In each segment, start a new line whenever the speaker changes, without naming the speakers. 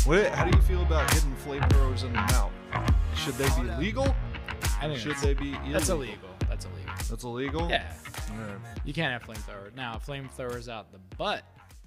How do you feel about hidden flamethrowers in the mouth? Should they be legal?
I think
Should they be illegal?
that's illegal. That's illegal.
That's illegal?
Yeah.
Yeah.
You can't have flamethrower. Now, flamethrowers out the butt.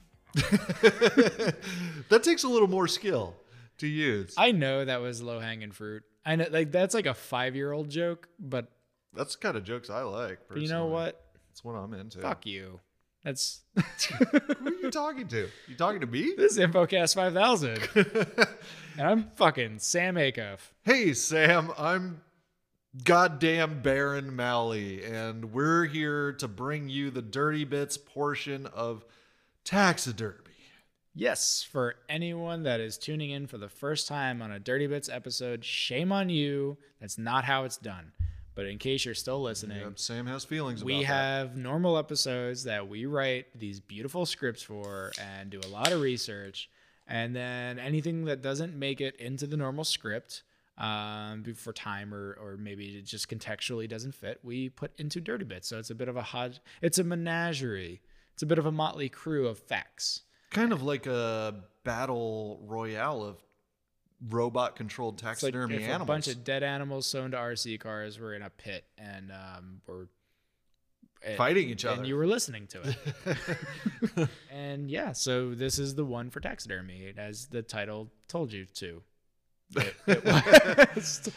That takes a little more skill to use.
I know that was low hanging fruit. I know, like, that's like a 5-year-old joke, but
That's the kind of jokes I like.
you know
personally.
what?
That's what I'm into.
Fuck you. That's
Who are you talking to? You talking to me?
this is InfoCast 5000. And I'm fucking Sam Acuff.
Hey, Sam. I'm goddamn Baron Malley, and we're here to bring you the Dirty Bits portion of Taxidermy.
Yes, for anyone that is tuning in for the first time on a Dirty Bits episode, shame on you. That's not how it's done. But in case you're still listening,
Yep, Sam has feelings about
we
that.
have normal episodes that we write these beautiful scripts for and do a lot of research. And then anything that doesn't make it into the normal script for time or maybe it just contextually doesn't fit, we put into Dirty Bits. So it's a bit of it's a menagerie. It's a bit of a motley crew of facts.
Kind of like a battle royale of robot-controlled
It's like
taxidermy
if
animals.
a bunch of dead animals sewn to RC cars were in a pit and were
Fighting each other.
and you were listening to it. And yeah, so this is the one for taxidermy, as the title told you to. It was.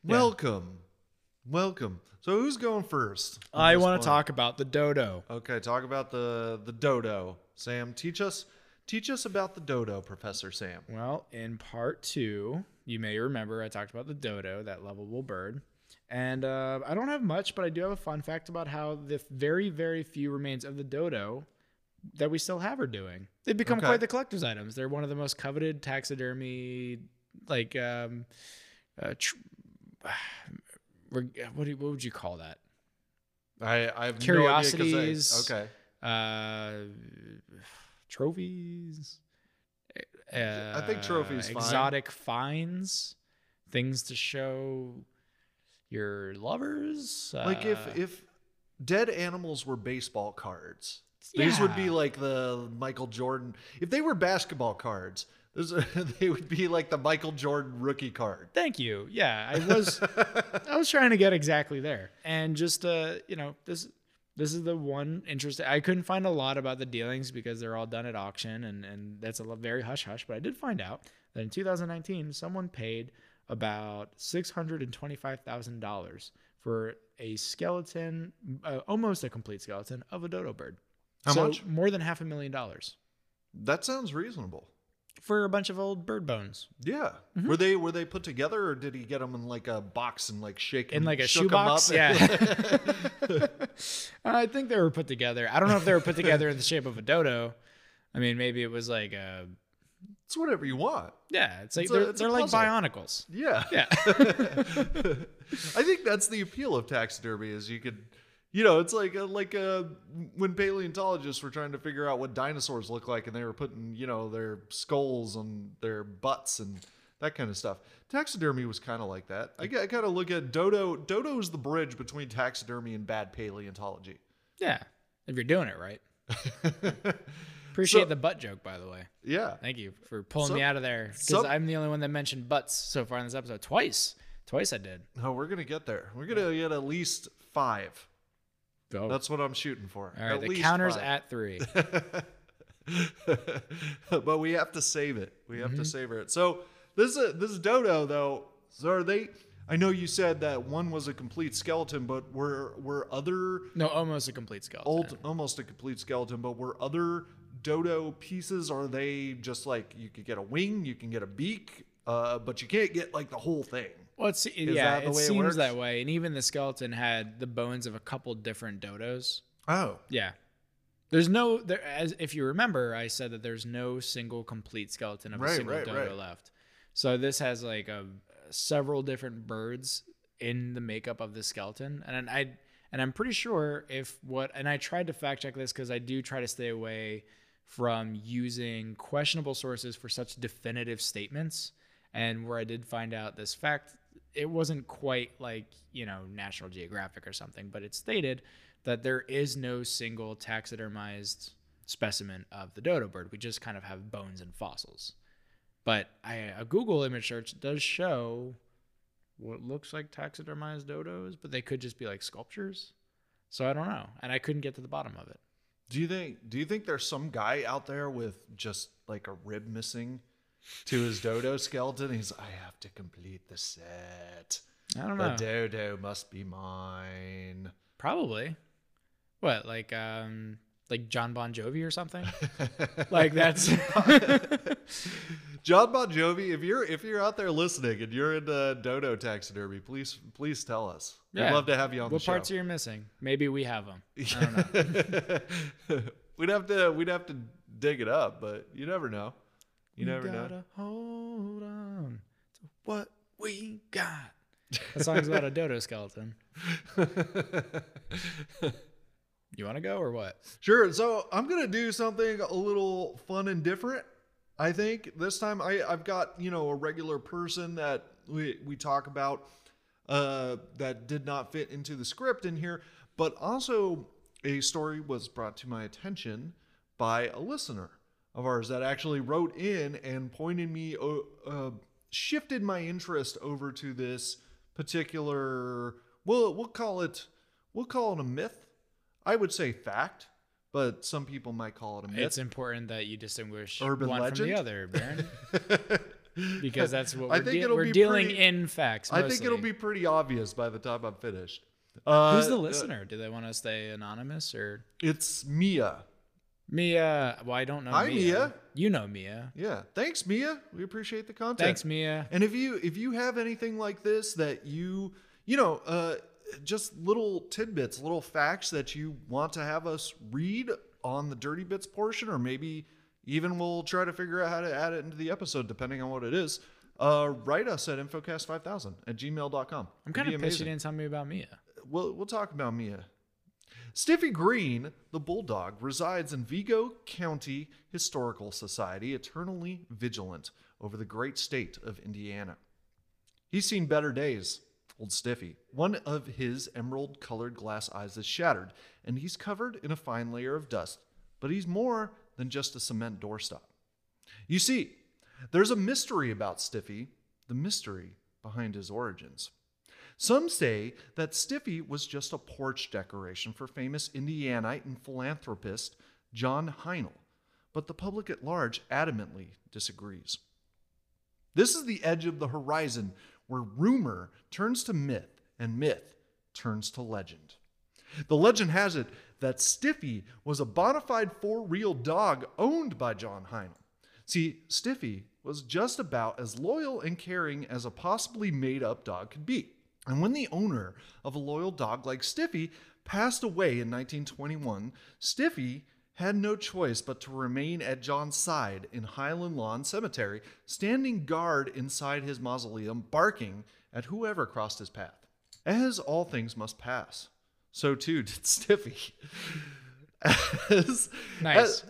Welcome. So who's going first?
I want to talk about the dodo.
Okay, talk about the dodo. Sam, teach us about the dodo, Professor Sam.
Well, in part 2, you may remember I talked about the dodo, that lovable bird. And I don't have much, but I do have a fun fact about how the very, very few remains of the dodo that we still have are doing. They've become quite the collector's items. They're one of the most coveted taxidermy, like, what would you call that?
I have
Curiosities.
No idea 'cause
Trophies.
I think trophies fine.
Exotic finds, things to show your lovers.
like if dead animals were baseball cards, these would be like the Michael Jordan. If they were basketball cards, they would be like the Michael Jordan rookie card.
Thank you. Yeah, I was trying to get exactly there, and just this is the one interesting. I couldn't find a lot about the dealings because they're all done at auction, and that's very hush hush. But I did find out that in 2019, someone paid about $625,000 for a skeleton, almost a complete skeleton of a dodo bird.
How much?
More than $500,000
That sounds reasonable.
for a bunch of old bird bones
Yeah. Were they put together, or did he get them in like a box and like shake
in like a
shook 'em up?
shoebox? Yeah. I think they were put together. I don't know if they were put together in the shape of a dodo. I mean, maybe it was like
It's whatever you want.
yeah, it's like
It's a
they're like
puzzle.
bionicles.
Yeah.
Yeah.
I think that's the appeal of taxidermy is you could, it's like when paleontologists were trying to figure out what dinosaurs look like and they were putting, their skulls on their butts and that kind of stuff. Taxidermy was kind of like that. I kind of look at dodo. Dodo is the bridge between taxidermy and bad paleontology.
Yeah. If you're doing it right. Appreciate the butt joke, by the way.
Yeah.
Thank you for pulling me out of there because
some-
I'm the only one that mentioned butts so far in this episode. Twice I did.
No, we're going to get there. We're going to get at least 5.
Oh.
That's what I'm shooting for.
All right,
At
the
least
counter's
5.
at 3.
But we have to save it. We have to savor it. So this dodo though. So are they? I know you said that one was a complete skeleton, but were other
No, almost a complete skeleton.
almost a complete skeleton, but were other dodo pieces? Are they just like you could get a wing, you can get a beak, but you can't get like the whole thing?
Well,
that the
it
way it
seems
works?
that way. And even the skeleton had the bones of a couple different dodos.
Oh,
Yeah. If you remember, I said that there's no single complete skeleton of a single dodo left. So this has like several different birds in the makeup of the skeleton. And I'm pretty sure and I tried to fact check this because I do try to stay away from using questionable sources for such definitive statements. And where I did find out this fact, it wasn't quite like, National Geographic or something, but it stated that there is no single taxidermized specimen of the dodo bird. We just kind of have bones and fossils. But a Google image search does show what looks like taxidermized dodos, but they could just be like sculptures. So I don't know, and I couldn't get to the bottom of it.
Do you think there's some guy out there with just like a rib missing to his dodo skeleton? He's, I have to complete the set.
I don't know.
The dodo must be mine.
Probably. What, like John Bon Jovi or something? Like that's
John Bon Jovi. If you're out there listening and you're into dodo taxidermy, please tell us.
Yeah.
We'd love to have you on the show.
What parts are you missing? Maybe we have them. I don't know.
we'd have to dig it up, but you never know. You never know.
Hold on to what we got. That song's about a dodo skeleton. You want to go or what?
Sure. So I'm going to do something a little fun and different. I think this time I've got, a regular person that we talk about that did not fit into the script in here, but also a story was brought to my attention by a listener of ours that actually wrote in and pointed me, shifted my interest over to this particular, we'll call it a myth. I would say fact, but some people might call it a myth.
It's important that you distinguish
urban
one
legend
from the other, Baron. Because that's what
we're
dealing in facts mostly.
I think it'll be pretty obvious by the time I'm finished.
Who's the listener? Do they want to stay anonymous or?
It's Mia.
Mia. Well, I don't know
Hi, Mia.
You know Mia.
Yeah. Thanks, Mia. We appreciate the content.
Thanks, Mia.
And if you have anything like this that just little tidbits, little facts that you want to have us read on the Dirty Bits portion, or maybe even we'll try to figure out how to add it into the episode depending on what it is, write us at infocast5000@gmail.com.
I'm kind of pissed you didn't tell me about Mia.
We'll talk about Mia. Stiffy Green, the bulldog, resides in Vigo County Historical Society, eternally vigilant over the great state of Indiana. He's seen better days, old Stiffy. One of his emerald-colored glass eyes is shattered, and he's covered in a fine layer of dust, but he's more than just a cement doorstop. You see, there's a mystery about Stiffy, the mystery behind his origins. Some say that Stiffy was just a porch decoration for famous Indianite and philanthropist John Heinl, but the public at large adamantly disagrees. This is the edge of the horizon where rumor turns to myth and myth turns to legend. The legend has it that Stiffy was a bona fide for-real dog owned by John Heinl. See, Stiffy was just about as loyal and caring as a possibly made-up dog could be. And when the owner of a loyal dog like Stiffy passed away in 1921, Stiffy had no choice but to remain at John's side in Highland Lawn Cemetery, standing guard inside his mausoleum, barking at whoever crossed his path. As all things must pass, so too did Stiffy.
Nice.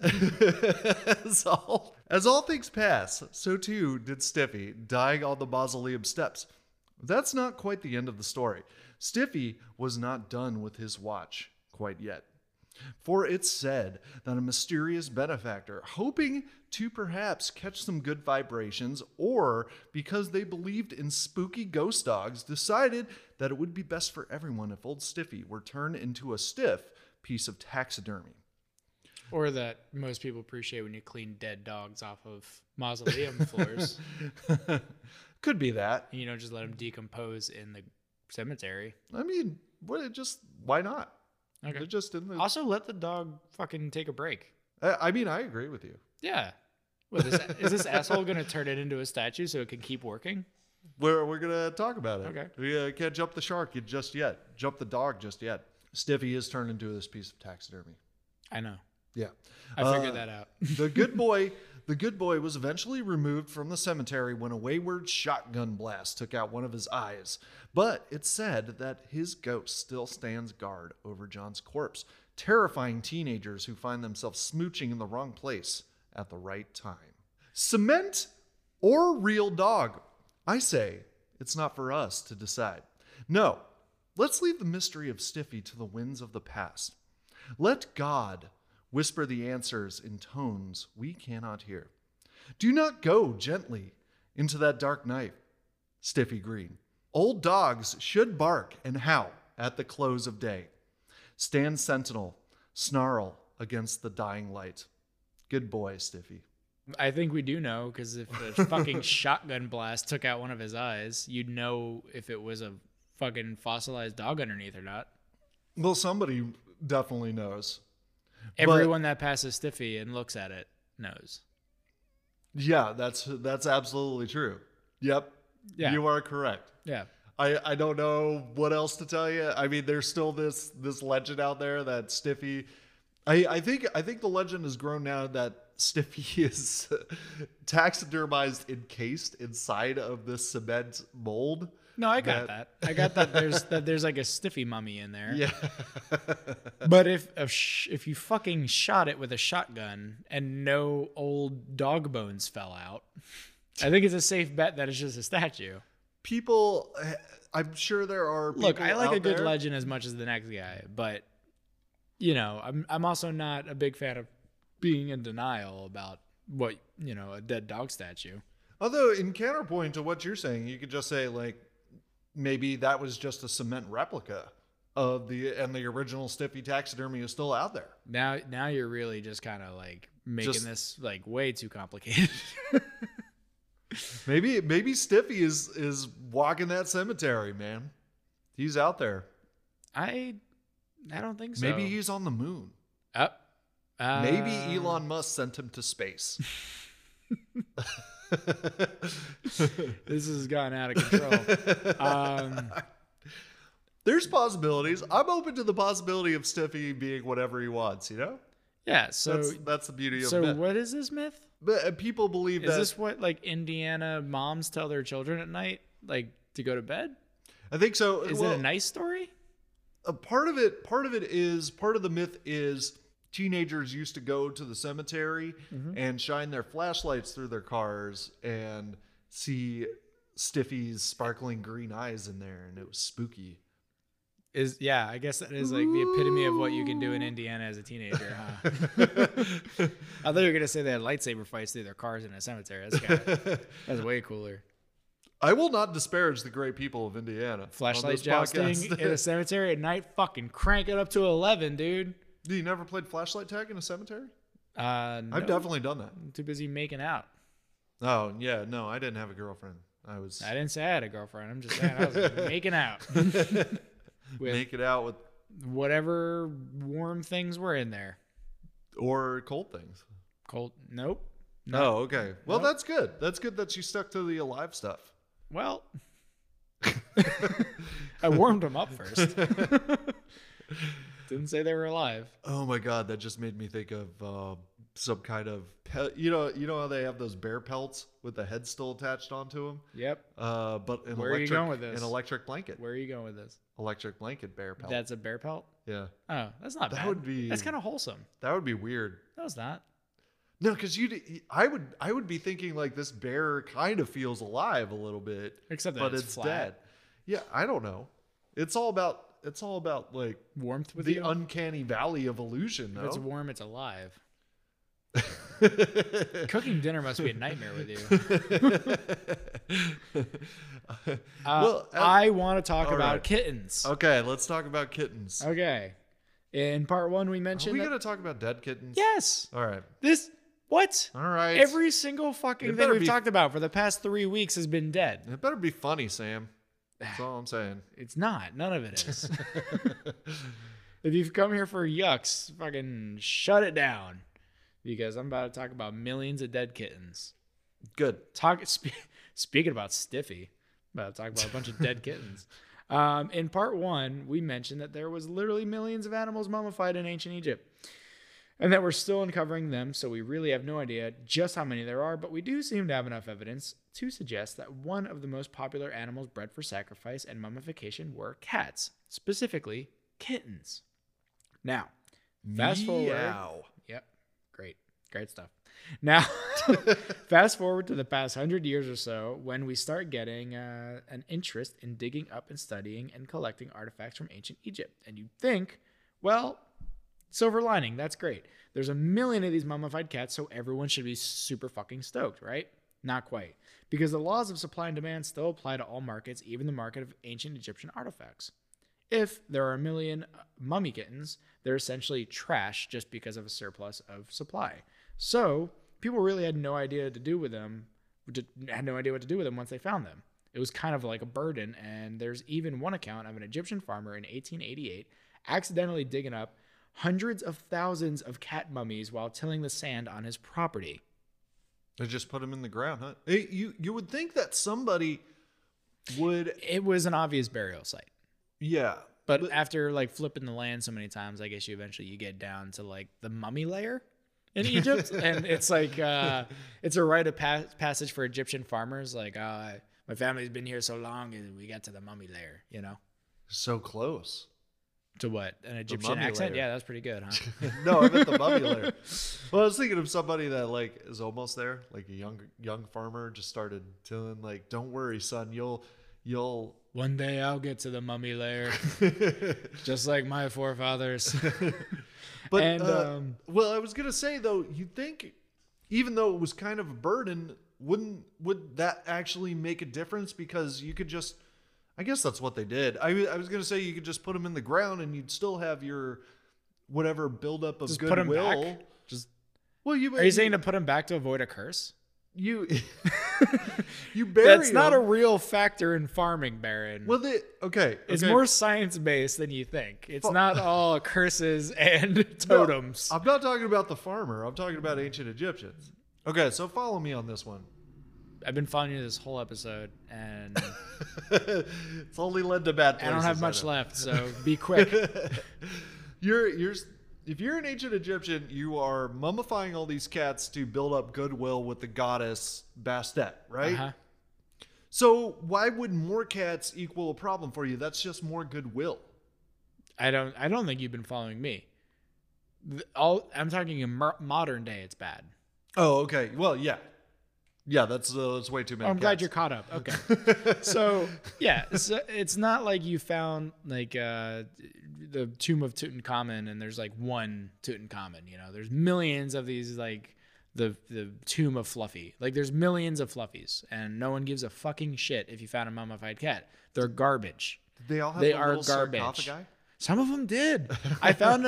As all things pass, so too did Stiffy, dying on the mausoleum steps. That's not quite the end of the story. Stiffy was not done with his watch quite yet. For it's said that a mysterious benefactor, hoping to perhaps catch some good vibrations, or because they believed in spooky ghost dogs, decided that it would be best for everyone if old Stiffy were turned into a stiff piece of taxidermy.
Or that most people appreciate when you clean dead dogs off of mausoleum floors.
Could be that.
And you don't just let them decompose in the cemetery.
I mean, why not?
Okay.
They're just in the...
Also, let the dog fucking take a break.
I mean, I agree with you.
Yeah. What, is this asshole going to turn it into a statue so it can keep working?
We're going to talk about it.
Okay.
We can't jump the shark just yet. Jump the dog just yet. Stiffy is turned into this piece of taxidermy.
I know.
Yeah.
I figured that out.
The good boy was eventually removed from the cemetery when a wayward shotgun blast took out one of his eyes. But it's said that his ghost still stands guard over John's corpse, terrifying teenagers who find themselves smooching in the wrong place at the right time. Cement or real dog? I say it's not for us to decide. No, let's leave the mystery of Stiffy to the winds of the past. Let God whisper the answers in tones we cannot hear. Do not go gently into that dark night, Stiffy Green. Old dogs should bark and howl at the close of day. Stand sentinel, snarl against the dying light. Good boy, Stiffy.
I think we do know, because if a fucking shotgun blast took out one of his eyes, you'd know if it was a fucking fossilized dog underneath or not.
Well, somebody definitely knows.
Everyone that passes Stiffy and looks at it knows.
Yeah, that's absolutely true. Yep. Yeah. You are correct.
Yeah.
I don't know what else to tell you. I mean, there's still this legend out there that Stiffy. I think the legend has grown now that Stiffy is taxidermized, encased inside of this cement mold.
No, I got that. I got that. There's like a Stiffy mummy in there.
Yeah.
But if you fucking shot it with a shotgun and no old dog bones fell out, I think it's a safe bet that it's just a statue.
People, I'm sure there are people.
Look, I like a good legend as much as the next guy, but I'm also not a big fan of being in denial about what, a dead dog statue.
Although, in counterpoint to what you're saying, you could just say, like, maybe that was just a cement replica of the original Stiffy taxidermy is still out there.
Now you're really just kind of like making this like way too complicated.
Maybe Stiffy is walking that cemetery, man. He's out there.
I don't think so.
Maybe he's on the moon. Maybe Elon Musk sent him to space.
This has gotten out of control.
There's possibilities. I'm open to the possibility of Stiffy being whatever he wants,
Yeah, so
that's the beauty of
so
myth.
what is this myth?
But people believe
is this what like Indiana moms tell their children at night, like to go to bed?
I think so.
Is it a nice story?
Part of the myth is teenagers used to go to the cemetery and shine their flashlights through their cars and see Stiffy's sparkling green eyes in there, and it was spooky.
I guess that is like the epitome of what you can do in Indiana as a teenager, huh? I thought you were gonna say they had lightsaber fights through their cars in a cemetery. That's way cooler.
I will not disparage the great people of Indiana.
Flashlight jousting in a cemetery at night, fucking crank it up to 11, dude.
You never played flashlight tag in a cemetery?
No.
I've definitely done that.
I'm too busy making out.
Oh yeah, no, I didn't have a girlfriend. I
didn't say I had a girlfriend. I'm just saying I was making out.
Make it out with
whatever warm things were in there,
or cold things.
Cold? Nope.
Oh, okay. Well, that's good. That's good that you stuck to the alive stuff.
Well, I warmed them up first. Didn't say they were alive.
Oh my god, that just made me think of some kind of you know how they have those bear pelts with the head still attached onto them?
Yep.
But
where are you going with this?
An electric blanket.
Where are you going with this?
Electric blanket bear pelt.
That's a bear pelt?
Yeah.
Oh, that's not bad. That's kind of wholesome.
That would be weird.
No, it's not.
No, because I would be thinking like this bear kind of feels alive a little bit,
except that it's flat. Dead.
Yeah, I don't know. It's all about like
warmth with
the uncanny valley of illusion. Though.
If it's warm, it's alive. Cooking dinner must be a nightmare with you. I want to talk about kittens.
Okay, let's talk about kittens.
Okay. In part 1, we mentioned.
Are we going to talk about dead kittens?
Yes.
All right.
What?
All right.
Every single fucking thing we've talked about for the past 3 weeks has been dead.
It better be funny, Sam. That's all I'm saying.
It's not. None of it is. If you've come here for yucks, fucking shut it down. Because I'm about to talk about millions of dead kittens.
Good.
Speaking about Stiffy, I'm about to talk about a bunch of dead kittens. In part 1, we mentioned that there was literally millions of animals mummified in ancient Egypt. And that we're still uncovering them, so we really have no idea just how many there are, but we do seem to have enough evidence to suggest that one of the most popular animals bred for sacrifice and mummification were cats, specifically kittens. Now, fast forward. Yep, great stuff. Now, fast forward to the past 100 years or so, when we start getting an interest in digging up and studying and collecting artifacts from ancient Egypt. And you'd think, well, silver lining, that's great. There's a million of these mummified cats, so everyone should be super fucking stoked, right? Not quite. Because the laws of supply and demand still apply to all markets, even the market of ancient Egyptian artifacts. If there are a million mummy kittens, they're essentially trash just because of a surplus of supply. So people really had no idea what to do with them once they found them. It was kind of like a burden, and there's even one account of an Egyptian farmer in 1888 accidentally digging up hundreds of thousands of cat mummies while tilling the sand on his property.
They just put them in the ground, huh? You would think that somebody would...
It was an obvious burial site.
Yeah.
But after like flipping the land so many times, I guess you get down to like the mummy layer in Egypt. And it's like, it's a rite of passage for Egyptian farmers. Like, my family's been here so long and we got to the mummy layer, you know?
So close.
To what? An Egyptian accent?
Layer.
Yeah, that's pretty good, huh?
No, I meant the mummy layer. Well, I was thinking of somebody that like is almost there, like a young farmer just started tilling. Like, don't worry, son, you'll.
One day I'll get to the mummy layer, just like my forefathers.
But well, I was gonna say though, you'd think, even though it was kind of a burden, would that actually make a difference? Because you could just. I guess that's what they did. I was going to say you could just put them in the ground and you'd still have your whatever buildup of goodwill. Put them back? Are
you saying to put them back to avoid a curse?
You bury
That's not a real factor in farming, Baron.
Well,
it's more science-based than you think. It's not all curses and totems.
No, I'm not talking about the farmer. I'm talking about ancient Egyptians. Okay, so follow me on this one.
I've been following you this whole episode, and
it's only led to bad places.
I don't have much left, so be quick.
If you're an ancient Egyptian, you are mummifying all these cats to build up goodwill with the goddess Bastet, right?
Uh-huh.
So why would more cats equal a problem for you? That's just more goodwill. I
don't think you've been following me. I'm talking in modern day. It's bad.
Oh, okay. Well, yeah. Yeah, that's way too many.
I'm glad you're caught up. Okay. So, yeah, it's not like you found like the tomb of Tutankhamun and there's like one Tutankhamun, you know. There's millions of these, like the tomb of Fluffy. Like there's millions of Fluffies and no one gives a fucking shit if you found a mummified cat. They're garbage.
Did they all have
they
a
are
little
garbage.
sarcophagi?
Some of them did. I found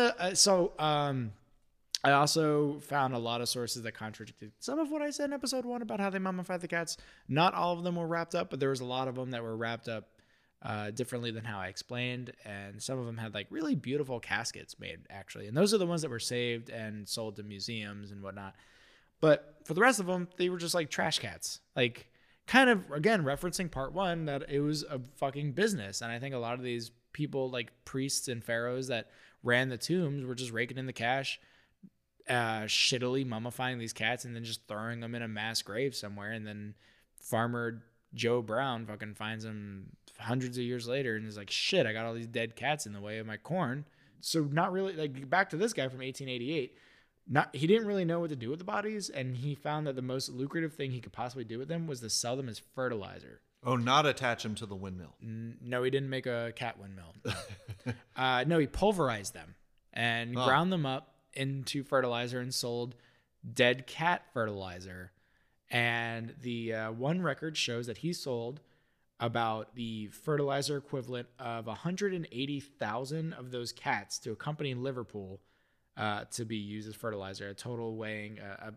I also found a lot of sources that contradicted some of what I said in episode 1 about how they mummified the cats. Not all of them were wrapped up, but there was a lot of them that were wrapped up differently than how I explained. And some of them had like really beautiful caskets made, actually. And those are the ones that were saved and sold to museums and whatnot. But for the rest of them, they were just like trash cats. Like kind of, again, referencing part 1, that it was a fucking business. And I think a lot of these people, like priests and pharaohs that ran the tombs, were just raking in the cash, shittily mummifying these cats and then just throwing them in a mass grave somewhere. And then farmer Joe Brown fucking finds them hundreds of years later and is like, shit, I got all these dead cats in the way of my corn. So not really, like, back to this guy from 1888, he didn't really know what to do with the bodies, and he found that the most lucrative thing he could possibly do with them was to sell them as fertilizer.
Oh, not attach them to the windmill.
No, he didn't make a cat windmill. No, he pulverized them and ground them up into fertilizer and sold dead cat fertilizer. And the one record shows that he sold about the fertilizer equivalent of 180,000 of those cats to a company in Liverpool to be used as fertilizer, a total weighing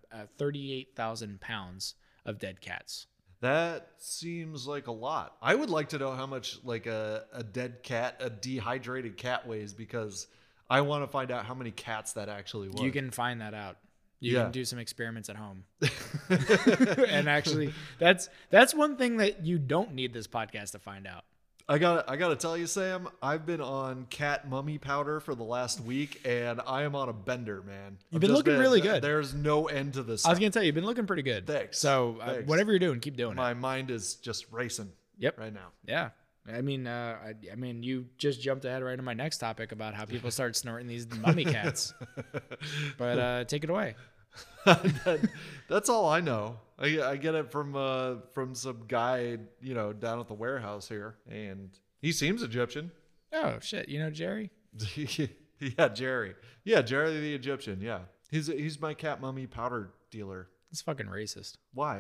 38,000 pounds of dead cats.
That seems like a lot. I would like to know how much like a dead cat, a dehydrated cat weighs, because I want to find out how many cats that actually was.
You can find that out. You can do some experiments at home. And actually, that's one thing that you don't need this podcast to find out.
I gotta tell you, Sam, I've been on cat mummy powder for the last week, and I am on a bender, man.
You've been looking really good.
There's no end to this.
I was gonna tell you, you've been looking pretty good.
Thanks.
So whatever you're doing, keep doing it.
My mind is just racing.
Yep.
Right now.
Yeah. I mean, you just jumped ahead right into my next topic about how people start snorting these mummy cats. But take it away.
That's all I know. I get it from some guy, down at the warehouse here, and he seems Egyptian.
Oh shit! You know Jerry?
Yeah, Jerry. Yeah, Jerry the Egyptian. Yeah, he's my cat mummy powder dealer.
It's fucking racist.
Why?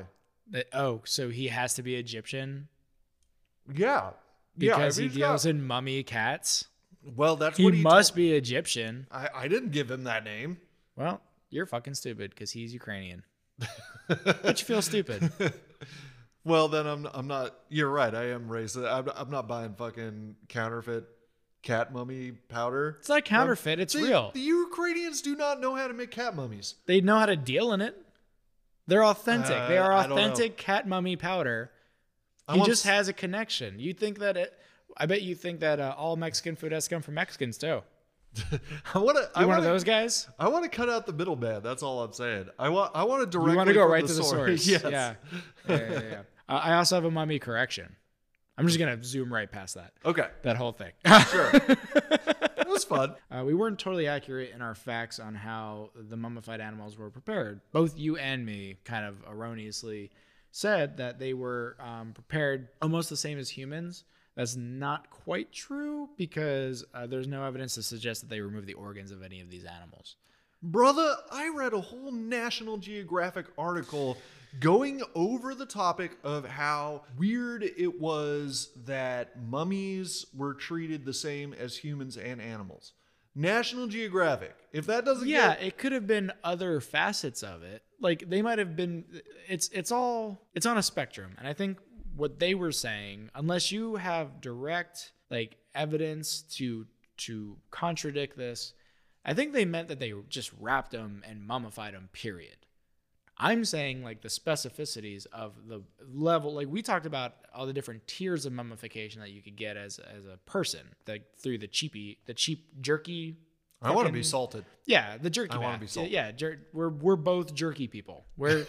So he has to be Egyptian
Yeah.
because he deals in mummy cats.
Well, that's
he
what
must be Egyptian.
I didn't give him that name.
Well, you're fucking stupid because he's Ukrainian. But you feel stupid.
Well, then I'm not. You're right. I am racist. I'm not buying fucking counterfeit cat mummy powder.
It's not counterfeit. It's real.
The Ukrainians do not know how to make cat mummies.
They know how to deal in it. They're authentic. They are authentic cat mummy powder. He just has a connection. You think that I bet you think that all Mexican food has to come from Mexicans too.
I'm one
of those guys?
I want to cut out the middleman. That's all I'm saying. I want to directly.
You want to go right to the source.
Yes.
Yeah. I also have a mummy correction. I'm just gonna zoom right past that.
Okay.
That whole thing.
Sure. It was fun.
We weren't totally accurate in our facts on how the mummified animals were prepared. Both you and me kind of erroneously said that they were prepared almost the same as humans. That's not quite true because there's no evidence to suggest that they removed the organs of any of these animals.
Brother, I read a whole National Geographic article going over the topic of how weird it was that mummies were treated the same as humans and animals. National Geographic. If that doesn't
it could have been other facets of it. Like they might have been it's on a spectrum. And I think what they were saying, unless you have direct like evidence to contradict this, I think they meant that they just wrapped them and mummified them, period. I'm saying like the specificities of the level, like we talked about all the different tiers of mummification that you could get as a person, like through the cheap jerky.
I want to be salted.
Yeah, the jerky.
I want to be salted.
Yeah, we're both jerky people. We're,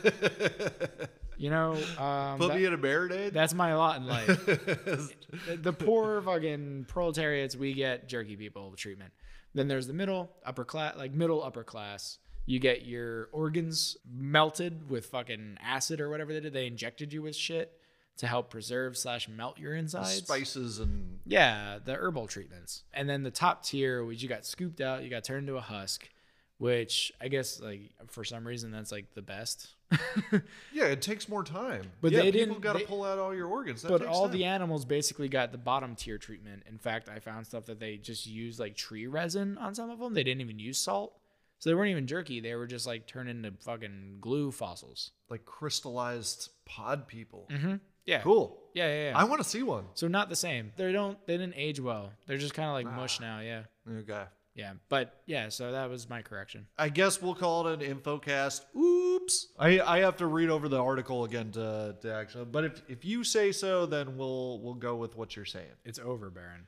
put me in a marinade.
That's my lot in life. The poor fucking proletariats, we get jerky people treatment. Then there's the middle upper class. You get your organs melted with fucking acid or whatever they did. They injected you with shit to help preserve / melt your insides.
Spices and...
Yeah, the herbal treatments. And then the top tier, which you got scooped out, you got turned into a husk, which I guess like for some reason that's like the best.
Yeah, it takes more time.
But
people got to pull out all your organs.
But all the animals basically got the bottom tier treatment. In fact, I found stuff that they just used like tree resin on some of them. They didn't even use salt. So they weren't even jerky. They were just like turned into fucking glue fossils.
Like crystallized pod people.
Mm-hmm. Yeah.
Cool.
Yeah.
I want to see one.
So not the same. They didn't age well. They're just kind of like mush now. Yeah.
Okay.
Yeah. But yeah, so that was my correction.
I guess we'll call it an infocast. Oops. I have to read over the article again to actually, but if you say so, then we'll go with what you're saying.
It's over, Baron.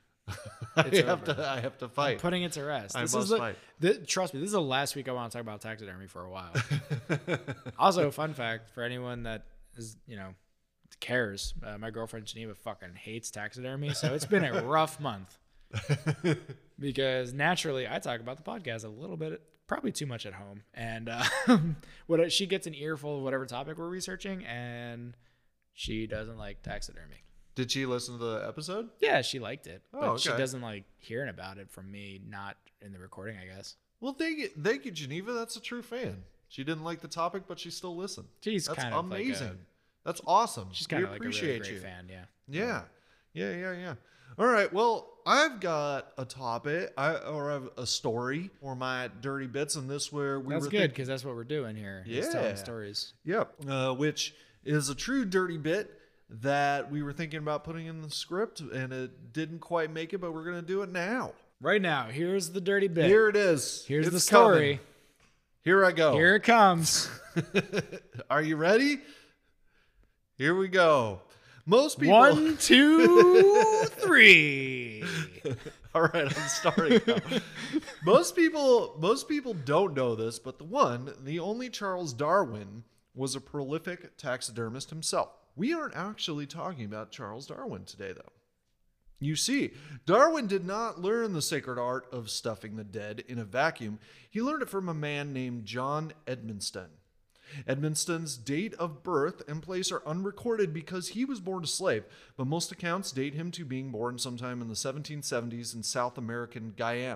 I have to fight.
I'm putting it to rest.
I must fight.
Trust me, this is the last week I want to talk about taxidermy for a while. Also, fun fact for anyone that is, cares, my girlfriend Geneva fucking hates taxidermy, so it's been a rough month. Because naturally, I talk about the podcast a little bit, probably too much at home, and she gets an earful of whatever topic we're researching, and she doesn't like taxidermy.
Did she listen to the episode?
Yeah, she liked it. But
okay.
She doesn't like hearing about it from me, not in the recording, I guess.
Well, thank you, Geneva. That's a true fan. She didn't like the topic, but she still listened.
That's
kind
of
amazing. That's awesome.
She's kind of like a really great fan,
yeah. Yeah. All right, well, I've got a topic, or a story for my dirty bits, and this where we
That's good, because that's what we're doing here.
Yeah.
Telling stories.
Yep. Which is a true dirty bit that we were thinking about putting in the script, and it didn't quite make it, but we're going to do it now.
Right now. Here's the dirty bit.
Here it is.
Here's the story.
Coming. Here I go.
Here it comes.
Are you ready? Here we go. Most people...
1, 2, 3.
All right, I'm starting now. Most people don't know this, but the only Charles Darwin was a prolific taxidermist himself. We aren't actually talking about Charles Darwin today, though. You see, Darwin did not learn the sacred art of stuffing the dead in a vacuum. He learned it from a man named John Edmonston. Edmonston's date of birth and place are unrecorded because he was born a slave, but most accounts date him to being born sometime in the 1770s in South American Guyana.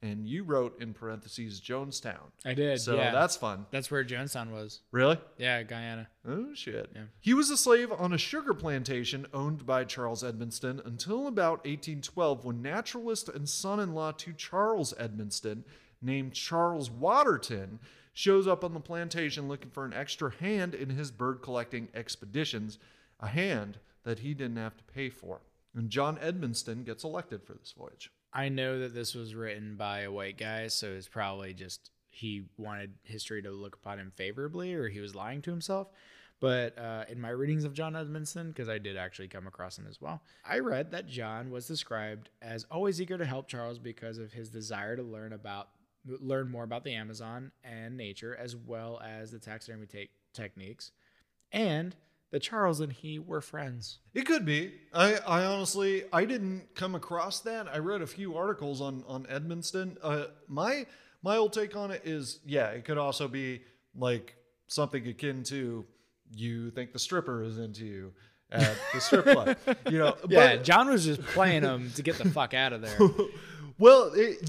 and you wrote in parentheses Jonestown.
I did.
So
yeah.
that's fun.
That's where Jonestown was.
Really?
Yeah, Guyana.
Oh, shit.
Yeah.
He was a slave on a sugar plantation owned by Charles Edmonston until about 1812, when naturalist and son-in-law to Charles Edmonston, named Charles Waterton, shows up on the plantation looking for an extra hand in his bird collecting expeditions, a hand that he didn't have to pay for. And John Edmonston gets elected for this voyage.
I know that this was written by a white guy, so it's probably just he wanted history to look upon him favorably, or he was lying to himself. But in my readings of John Edmonston, because I did actually come across him as well, I read that John was described as always eager to help Charles because of his desire to learn more about the Amazon and nature, as well as the taxidermy techniques, and that Charles and he were friends.
It could be. I honestly, I didn't come across that. I read a few articles on Edmonston. My old take on it is, yeah, it could also be like something akin to, you think the stripper is into you at the strip club.
Yeah, John was just playing him to get the fuck out of there.
Well,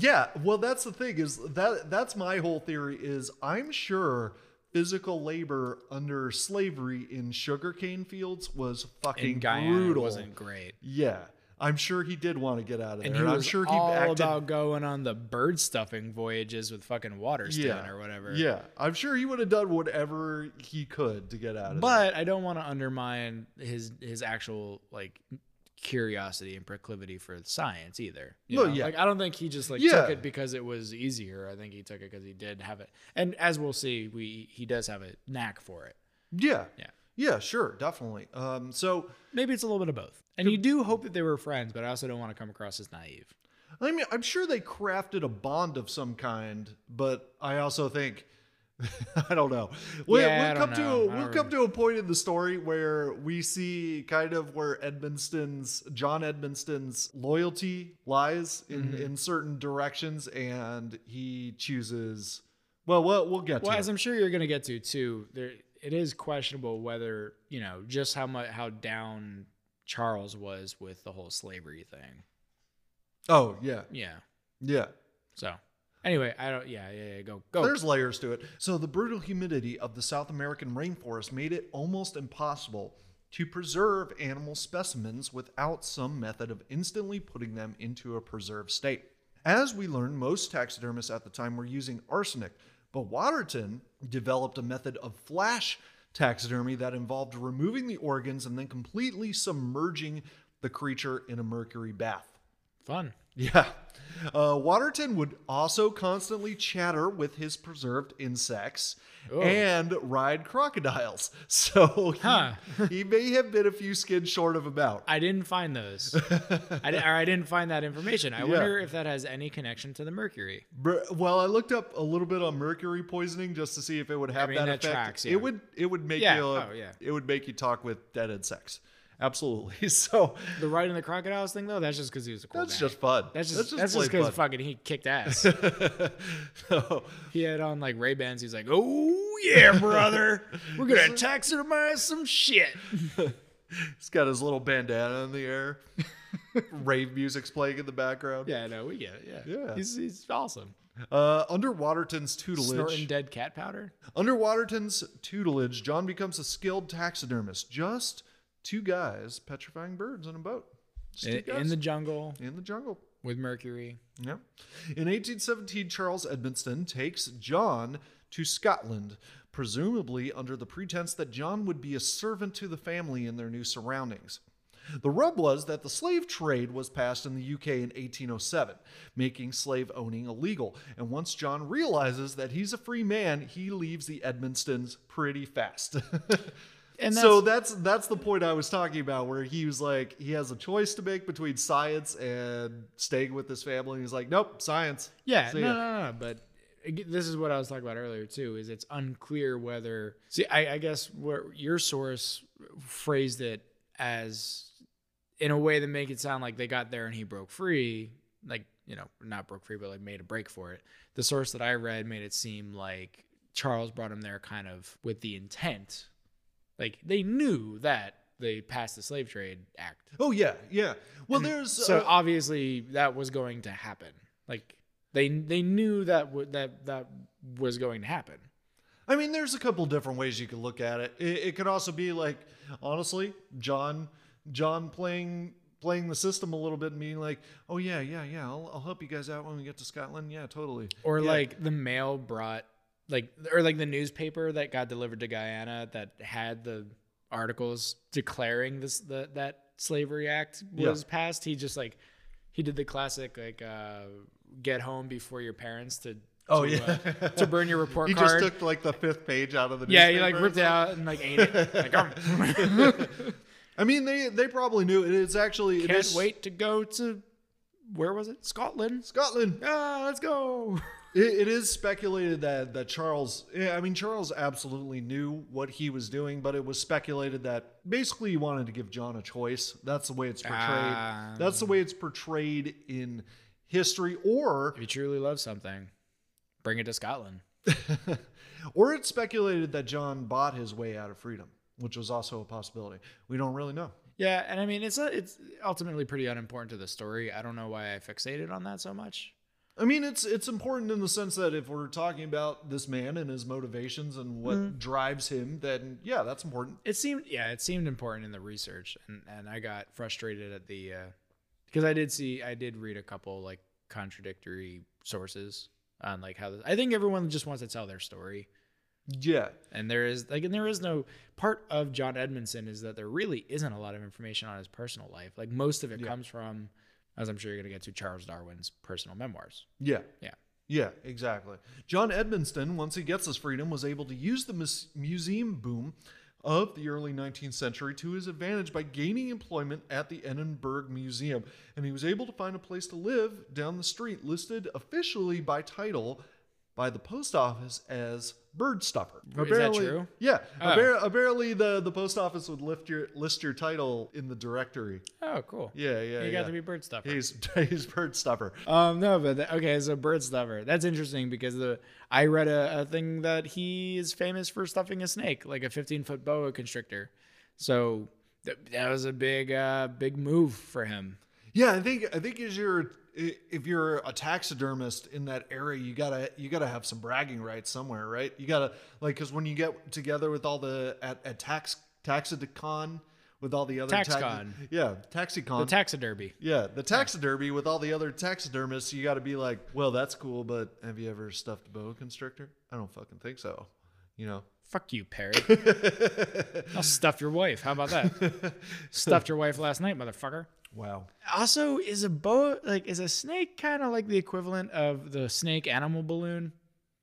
that's the thing, is that's my whole theory is, I'm sure physical labor under slavery in sugarcane fields was fucking brutal.
Wasn't great.
Yeah, I'm sure he did want to get out of there.
And he was
I'm sure
about going on the bird stuffing voyages with fucking Waterston or whatever.
Yeah, I'm sure he would have done whatever he could to get out of there.
But I don't want to undermine his actual like curiosity and proclivity for science either. Like, I don't think he just took it because it was easier. I think he took it because he did have it, and as we'll see, he does have a knack for it.
Yeah, sure, definitely. So
maybe it's a little bit of both. And you do hope that they were friends, but I also don't want to come across as naive.
I mean, I'm sure they crafted a bond of some kind, but I also think, I don't know. We'll come to a point in the story where we see kind of where John Edmonston's loyalty lies in certain directions, and he chooses. Well, we'll get to.
Well, as I'm sure you're going to get to too. It is questionable whether just how down Charles was with the whole slavery thing.
Oh yeah.
So. Anyway, go.
There's layers to it. So the brutal humidity of the South American rainforest made it almost impossible to preserve animal specimens without some method of instantly putting them into a preserved state. As we learned, most taxidermists at the time were using arsenic, but Waterton developed a method of flash taxidermy that involved removing the organs and then completely submerging the creature in a mercury bath.
Fun.
Yeah. Waterton would also constantly chatter with his preserved insects and ride crocodiles. So he may have been a few skins short of a bout.
I didn't find those. I didn't find that information. I wonder if that has any connection to the mercury.
Well, I looked up a little bit on mercury poisoning just to see if it would have that effect.
Tracks,
It would make it would make you talk with dead insects. Absolutely. So
the riding the crocodiles thing, though, that's just because he was a cool guy.
That's just fun.
That's just because fucking he kicked ass. He had on like Ray-Bans. He's like, "Oh yeah, brother, we're gonna taxidermize some shit."
He's got his little bandana in the air. Rave music's playing in the background.
Yeah, no, we get it. Yeah. He's awesome.
Under Waterton's tutelage,
snorting dead cat powder.
Under Waterton's tutelage, John becomes a skilled taxidermist. Just two guys petrifying birds in a boat.
In the jungle.
In the jungle.
With mercury.
Yeah. In 1817, Charles Edmonston takes John to Scotland, presumably under the pretense that John would be a servant to the family in their new surroundings. The rub was that the slave trade was passed in the UK in 1807, making slave owning illegal. And once John realizes that he's a free man, he leaves the Edmonstons pretty fast. And that's the point I was talking about, where he was like, he has a choice to make between science and staying with his family. He's like, nope, science.
Yeah, no. But this is what I was talking about earlier too. Is it's unclear whether. See, I guess where your source phrased it as in a way that make it sound like they got there and he broke free, like not broke free, but like made a break for it. The source that I read made it seem like Charles brought him there kind of with the intent. Like, they knew that they passed the Slave Trade Act.
Oh, yeah. Well,
so obviously that was going to happen. Like, They knew that that was going to happen.
I mean, there's a couple different ways you could look at it. It could also be like, honestly, John playing the system a little bit and being like, oh yeah, I'll help you guys out when we get to Scotland. Yeah, totally.
Or
yeah.
like the mail brought or the newspaper that got delivered to Guyana that had the articles declaring that Slavery Act was passed. He just he did the classic get home before your parents to burn your report card.
He just took like the 5th page out of the
newspaper.
Yeah,
he ripped it out and ate it.
I mean, they probably knew it. It's actually
can't wait to go to, where was it? Scotland. Let's go.
It is speculated that Charles absolutely knew what he was doing, but it was speculated that basically he wanted to give John a choice. That's the way it's portrayed. That's the way it's portrayed in history. Or
if you truly love something, bring it to Scotland.
Or it's speculated that John bought his way out of freedom, which was also a possibility. We don't really know.
Yeah, and I mean, it's ultimately pretty unimportant to the story. I don't know why I fixated on that so much.
I mean, it's important in the sense that if we're talking about this man and his motivations and what drives him, then yeah, that's important.
It seemed important in the research, and I got frustrated at the because I did read a couple contradictory sources on how this, I think everyone just wants to tell their story.
Yeah,
and there is no part of John Edmondson is that there really isn't a lot of information on his personal life. Most of it comes from, as I'm sure you're going to get to, Charles Darwin's personal memoirs.
Yeah, exactly. John Edmondson, once he gets his freedom, was able to use the museum boom of the early 19th century to his advantage by gaining employment at the Edinburgh Museum. And he was able to find a place to live down the street, listed officially by title by the post office as Bird Stuffer.
Is that true?
Yeah. Oh. Apparently the post office would list your title in the directory.
Oh, cool.
Yeah.
You got to be Bird Stuffer.
He's Bird Stuffer.
No, but okay, so Bird Stuffer. That's interesting because I read a thing that he is famous for stuffing a snake, like a 15-foot boa constrictor. So that was a big move for him.
Yeah, I think if you're a taxidermist in that area, you gotta have some bragging rights somewhere, right? You gotta because when you get together with all the at Taxicon with all the other
TaxCon,
Taxicon,
the taxidermy,
the taxidermy with all the other taxidermists, you got to be like, well, that's cool, but have you ever stuffed a boa constrictor? I don't fucking think so.
Fuck you, parrot. I'll stuff your wife. How about that? Stuffed your wife last night, motherfucker.
Wow.
Also, is a snake kind of like the equivalent of the snake animal balloon?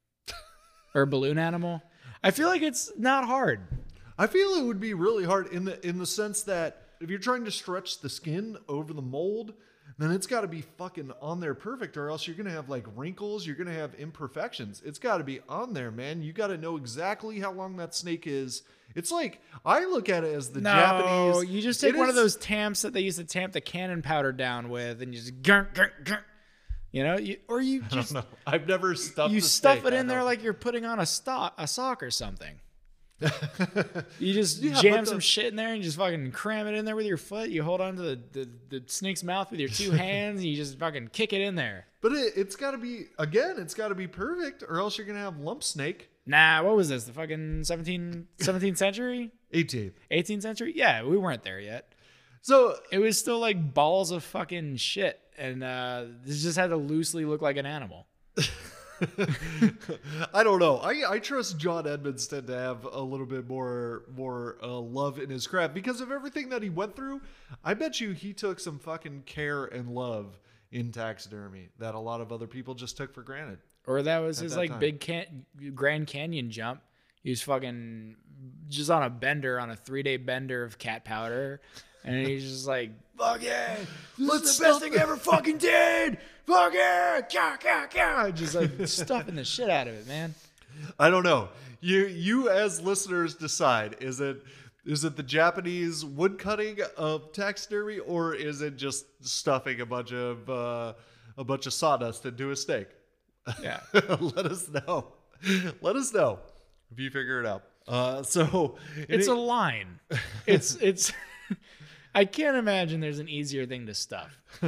Or balloon animal? I feel like it's not hard.
I feel it would be really hard in the sense that if you're trying to stretch the skin over the mold, then it's got to be fucking on there perfect, or else you're going to have wrinkles, you're going to have imperfections. It's got to be on there, man. You got to know exactly how long that snake is. It's I look at it as the Japanese.
No, you just take one of those tamps that they used to tamp the cannon powder down with, and you just gunk. I don't
know. I've never stuffed.
You stuff it in there like you're putting on a sock or something. You just jam some shit in there and just fucking cram it in there with your foot. You hold on to the snake's mouth with your two hands and you just fucking kick it in there.
But it's got to be perfect, or else you're gonna have lump snake.
Nah, what was this? The fucking 17th century? 18th century? Yeah, we weren't there yet.
So
it was still balls of fucking shit, and this just had to loosely look like an animal.
I don't know. I trust John Edmondson to have a little bit more love in his craft because of everything that he went through. I bet you he took some fucking care and love in taxidermy that a lot of other people just took for granted.
Or that was his big Grand Canyon jump. He was fucking just on a 3-day bender of cat powder. And he's just like, fuck yeah, this is the best thing I ever fucking did. Fuck yeah, just stuffing the shit out of it, man.
I don't know. You as listeners decide. Is it the Japanese woodcutting of taxidermy, or is it just stuffing a bunch of sawdust into a steak?
Yeah.
Let us know. Let us know if you figure it out. So
it's a line. It's I can't imagine there's an easier thing to stuff.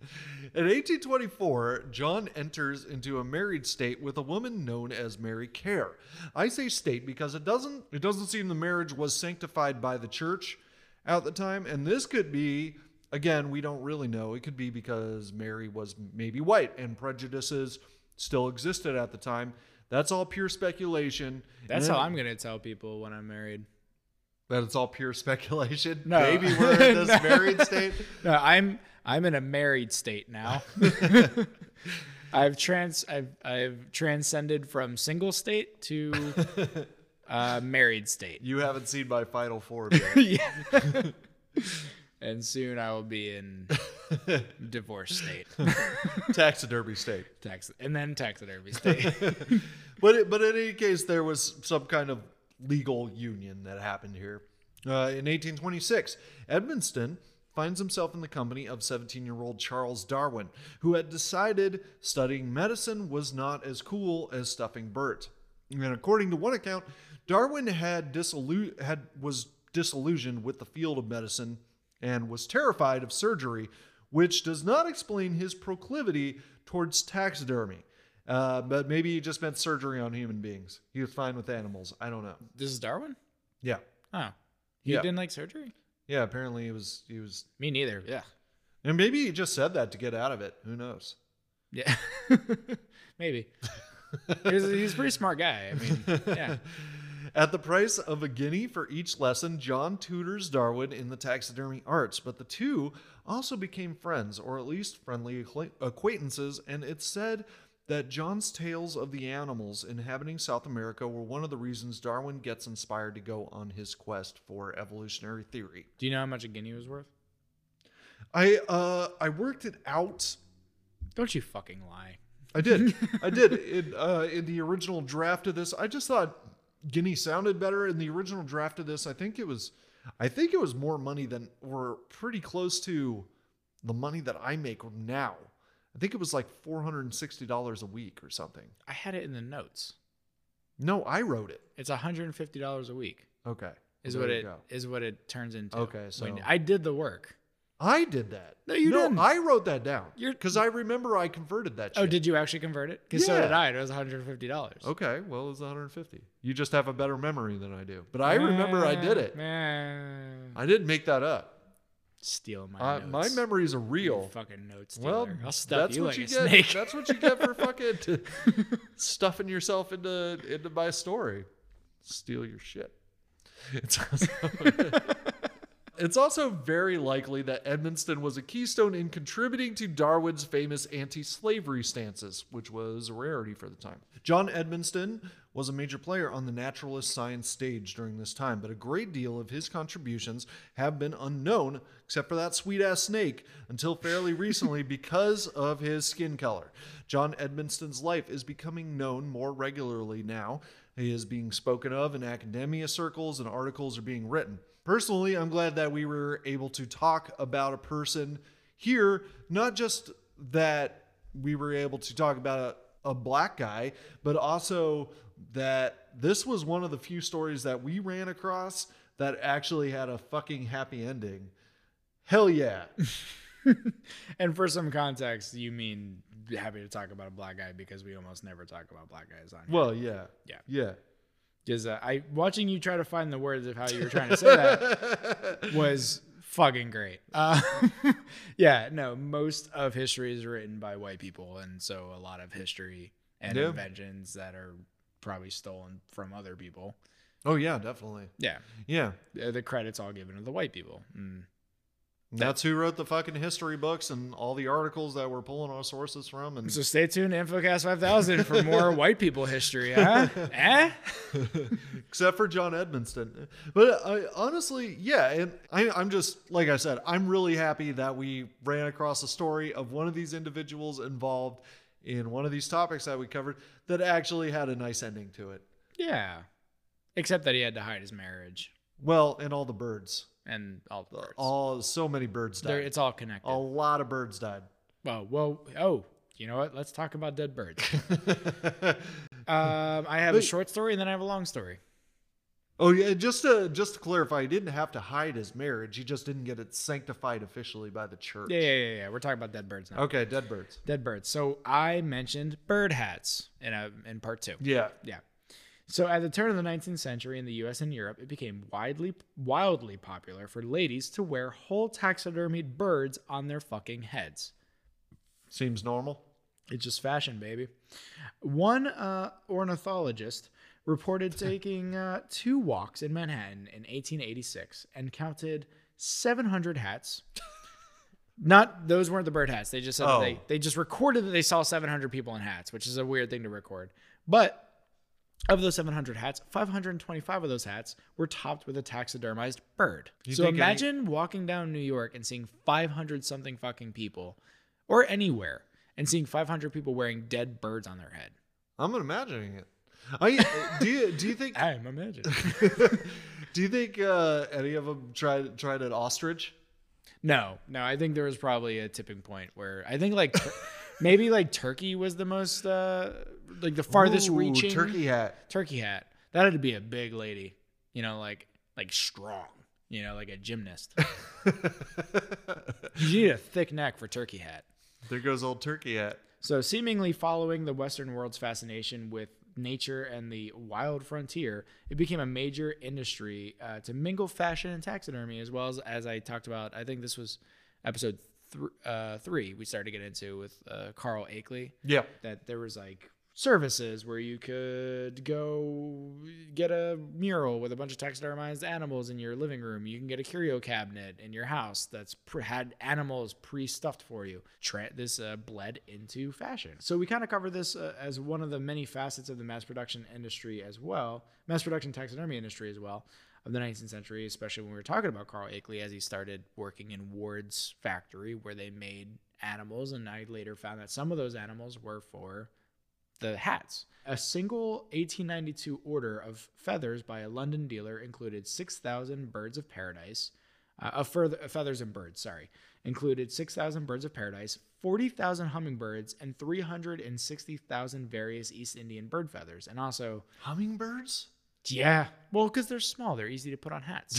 In 1824, John enters into a married state with a woman known as Mary Kerr. I say state because it doesn't seem the marriage was sanctified by the church at the time, and this could be, again, we don't really know. It could be because Mary was maybe white and prejudices still existed at the time. That's all pure speculation.
That's how I'm going to tell people when I'm married.
That it's all pure speculation?
No.
Maybe we're in this married state?
No, I'm in a married state now. I've transcended from single state to married state.
You haven't seen my final form yet.
Yeah. And soon I will be in divorce state.
Taxidermy state.
Taxidermy state.
But in any case, there was some kind of legal union that happened here. In 1826, Edmonston finds himself in the company of 17-year-old Charles Darwin, who had decided studying medicine was not as cool as stuffing Bert. And according to one account, Darwin was disillusioned with the field of medicine and was terrified of surgery, which does not explain his proclivity towards taxidermy. But maybe he just meant surgery on human beings. He was fine with animals. I don't know.
This is Darwin?
Yeah.
Oh. He didn't like surgery?
Yeah, apparently he was.
Me neither. Yeah.
And maybe he just said that to get out of it. Who knows?
Yeah. Maybe. He's a pretty smart guy. I mean, yeah.
At the price of a guinea for each lesson, John tutors Darwin in the taxidermy arts, but the two also became friends, or at least friendly acquaintances, and it's said that John's tales of the animals inhabiting South America were one of the reasons Darwin gets inspired to go on his quest for evolutionary theory.
Do you know how much a guinea was worth?
I worked it out.
Don't you fucking lie.
I did. In the original draft of this, I just thought guinea sounded better. In the original draft of this, I think it was more money than, or pretty close to the money that I make now. I think it was like $460 a week or something.
I had it in the notes.
No, I wrote it.
It's $150 a week.
Okay.
Is what it turns into.
Okay, so
I did the work.
I did that.
No, you didn't.
I wrote that down. Because I remember I converted that shit.
Oh, did you actually convert it? Because so did I. It was $150.
Okay, well, it was $150. You just have a better memory than I do. But I remember I did it. I didn't make that up.
Stealing my notes.
My memories are real.
You fucking note stealer.
Well,
I'll stuff
that's
you
what
like
you
a
get.
snake.
That's what you get for fucking stuffing yourself into my story. Steal your shit. It's also very likely that Edmonston was a keystone in contributing to Darwin's famous anti-slavery stances, which was a rarity for the time. John Edmonston was a major player on the naturalist science stage during this time, but a great deal of his contributions have been unknown, except for that sweet-ass snake, until fairly recently because of his skin color. John Edmonston's life is becoming known more regularly now. He is being spoken of in academia circles, and articles are being written. Personally, I'm glad that we were able to talk about a person here, not just that we were able to talk about a black guy, but also that this was one of the few stories that we ran across that actually had a fucking happy ending. Hell yeah.
And for some context, you mean happy to talk about a black guy because we almost never talk about black guys on here.
Well, yeah.
Yeah. Because watching you try to find the words of how you were trying to say that was fucking great. Yeah, no, most of history is written by white people, and so a lot of history and inventions that are probably stolen from other people.
Oh yeah, definitely.
Yeah. The credit's all given to the white people.
That's who wrote the fucking history books and all the articles that we're pulling our sources from. And
so stay tuned to InfoCast 5000 for more white people history, huh?
Except for John Edmonston. But honestly, yeah, and I'm just, like I said, I'm really happy that we ran across a story of one of these individuals involved in one of these topics that we covered that actually had a nice ending to it.
Yeah. Except that he had to hide his marriage.
Well, and all the birds.
And all the birds.
So many birds died.
It's all connected.
A lot of birds died.
Oh, you know what? Let's talk about dead birds. I have a short story and then I have a long story.
Oh yeah, just to clarify, he didn't have to hide his marriage. He just didn't get it sanctified officially by the church.
Yeah. We're talking about dead birds now.
Okay, dead birds.
Dead birds. So I mentioned bird hats in part 2.
Yeah.
So at the turn of the 19th century in the U.S. and Europe, it became wildly popular for ladies to wear whole taxidermied birds on their fucking heads.
Seems normal.
It's just fashion, baby. One ornithologist reported taking 2 walks in Manhattan in 1886 and counted 700 hats. Those weren't the bird hats. They just said that they just recorded that they saw 700 people in hats, which is a weird thing to record. But of those 700 hats, 525 of those hats were topped with a taxidermized bird. So imagine walking down New York and seeing 500 something fucking people, or anywhere, and seeing 500 people wearing dead birds on their head.
I'm imagining it. Do you think
I'm imagining?
Do you think any of them tried an ostrich?
No. I think there was probably a tipping point where I think maybe turkey was the most the farthest reaching.
Turkey hat.
That had to be a big lady, like strong, like a gymnast. You need a thick neck for turkey hat.
There goes old turkey hat.
So seemingly following the Western world's fascination with nature and the wild frontier, it became a major industry to mingle fashion and taxidermy, as well as I talked about. I think this was episode 3 we started to get into with Carl Akeley.
Yeah.
That there was services where you could go get a mural with a bunch of taxidermized animals in your living room. You can get a curio cabinet in your house that's had animals pre-stuffed for you. This bled into fashion. So we kind of cover this as one of the many facets of the mass production taxidermy industry as well of the 19th century, especially when we were talking about Carl Akeley as he started working in Ward's factory where they made animals. And I later found that some of those animals were for the hats. A single 1892 order of feathers by a London dealer included 6,000 birds of paradise. Feathers and birds, included 6,000 birds of paradise, 40,000 hummingbirds, and 360,000 various East Indian bird feathers. And also
hummingbirds?
Yeah. Well, because they're small. They're easy to put on hats.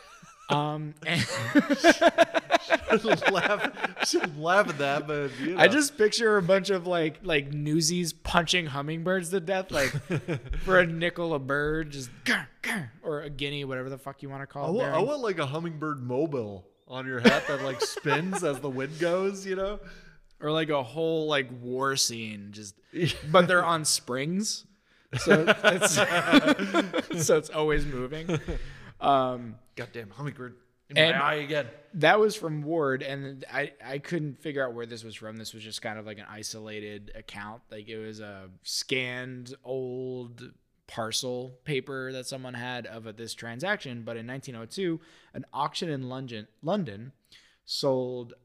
Shouldn't laugh at that, but
I just picture a bunch of like newsies punching hummingbirds to death, for a nickel a bird, just or a guinea, whatever the fuck you want to call it.
I want like a hummingbird mobile on your hat that spins as the wind goes,
or like a whole war scene, but they're on springs, so it's always moving.
Goddamn hummingbird in my eye again.
That was from Ward, and I couldn't figure out where this was from. This was just kind of like an isolated account. It was a scanned old parcel paper that someone had of this transaction. But in 1902, an auction in London sold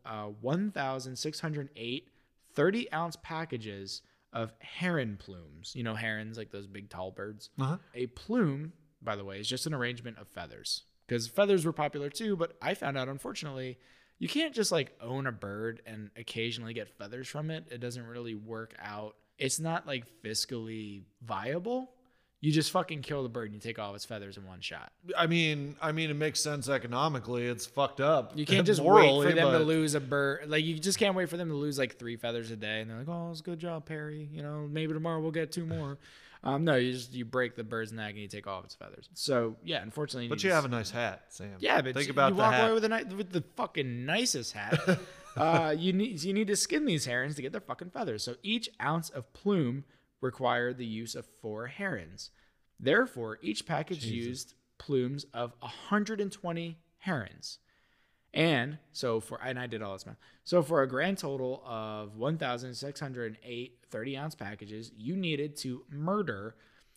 1,608 30-ounce packages of heron plumes. Herons, like those big tall birds.
Uh-huh.
A plume, by the way, is just an arrangement of feathers. Because feathers were popular too, but I found out, unfortunately, you can't just own a bird and occasionally get feathers from it. It doesn't really work out. It's not fiscally viable. You just fucking kill the bird and you take all of its feathers in one shot.
I mean, it makes sense economically. It's fucked up.
You can't just wait for them to lose a bird. You just can't wait for them to lose 3 feathers a day. And they're like, oh, it's a good job, Perry. Maybe tomorrow we'll get 2 more. No, you break the bird's neck and you take all of its feathers. So yeah, unfortunately.
But you have a nice hat, Sam.
Yeah, but think about you walk away with the fucking nicest hat. You need to skin these herons to get their fucking feathers. So each ounce of plume required the use of 4 herons. Therefore, each package used plumes of 120 herons. And I did all this math. So for a grand total of 1,608 30-ounce packages, you needed to murder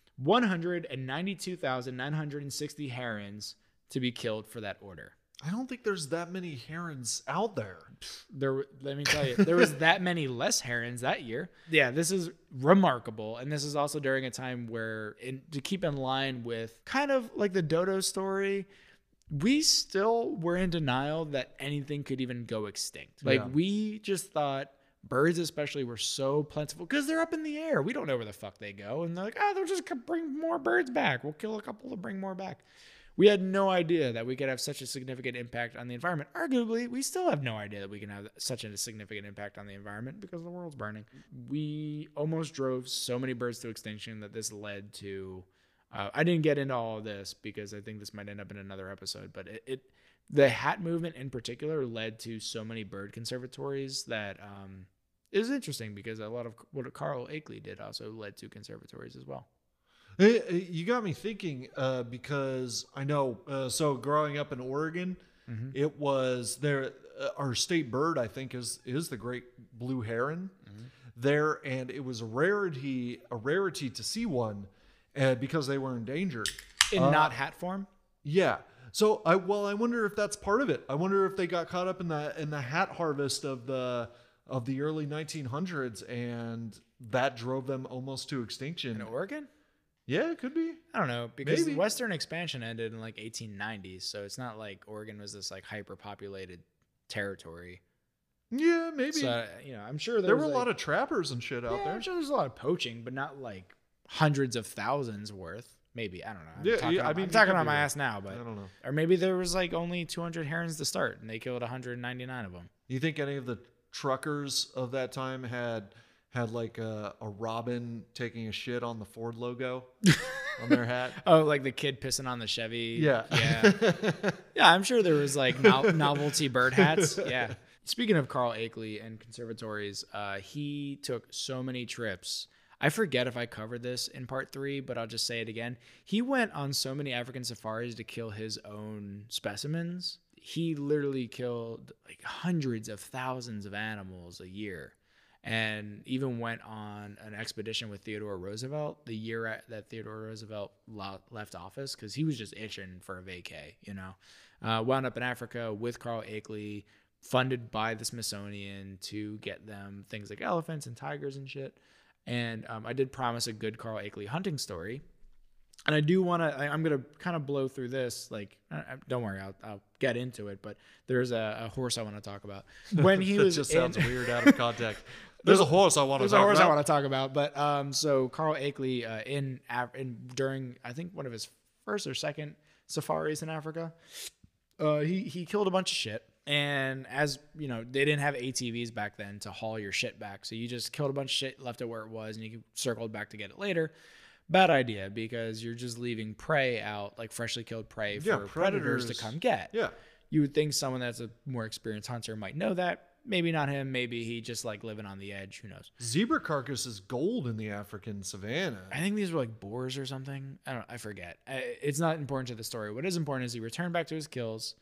192,960 herons to be killed for that order.
I don't think there's that many herons out there.
Let me tell you, there was that many less herons that year. Yeah, this is remarkable. And this is also during a time where, to keep in line with kind of like the dodo story, we still were in denial that anything could even go extinct. We just thought birds especially were so plentiful because they're up in the air. We don't know where the fuck they go. And they're like, they'll just bring more birds back. We'll kill a couple to bring more back. We had no idea that we could have such a significant impact on the environment. Arguably, we still have no idea that we can have such a significant impact on the environment because the world's burning. We almost drove so many birds to extinction that this led to... I didn't get into all of this because I think this might end up in another episode, but the hat movement in particular led to so many bird conservatories that it was interesting because a lot of what Carl Akeley did also led to conservatories as well.
You got me thinking because I know, so growing up in Oregon, it was there. Our state bird, I think, is the great blue heron there. And it was a rarity to see one because they were endangered.
In not hat form?
Yeah. So I wonder if that's part of it. I wonder if they got caught up in the hat harvest of the early 1900s and that drove them almost to extinction.
In Oregon?
Yeah, it could be.
I don't know, because the Western expansion ended in like 1890s, so it's not like Oregon was this like hyper-populated territory.
Yeah, maybe.
So, I'm sure
there were a lot of trappers and shit out there.
I'm sure there's a lot of poaching, but not like hundreds of thousands worth. Maybe, I don't know. I'm talking on my ass now, but I don't know. Or maybe there was like only 200 herons to start, and they killed 199 of them.
You think any of the truckers of that time had like a robin taking a shit on the Ford logo on their hat?
Oh, like the kid pissing on the Chevy?
Yeah.
Yeah, I'm sure there was like novelty bird hats. Yeah. Speaking of Carl Akeley and conservatories, he took so many trips. I forget if I covered this in part 3, but I'll just say it again. He went on so many African safaris to kill his own specimens. He literally killed like hundreds of thousands of animals a year. And even went on an expedition with Theodore Roosevelt the year that Theodore Roosevelt left office because he was just itching for a vacay, wound up in Africa with Carl Akeley, funded by the Smithsonian to get them things like elephants and tigers and shit. And I did promise a good Carl Akeley hunting story. And I do want to, I'm going to kind of blow through this. Like, don't worry, I'll get into it. But there's a horse I want to talk about. When he was
just sounds weird out of context. There's a horse I want to
talk about. But so Carl Akeley during I think one of his first or second safaris in Africa, he killed a bunch of shit. And as you know, they didn't have ATVs back then to haul your shit back. So you just killed a bunch of shit, left it where it was, and you circled back to get it later. Bad idea because you're just leaving prey out, like freshly killed prey for predators to come get.
Yeah.
You would think someone that's a more experienced hunter might know that. Maybe not him. Maybe he just like living on the edge. Who knows?
Zebra carcass is gold in the African savannah.
I think these were like boars or something. I forget. It's not important to the story. What is important is he returned back to his kills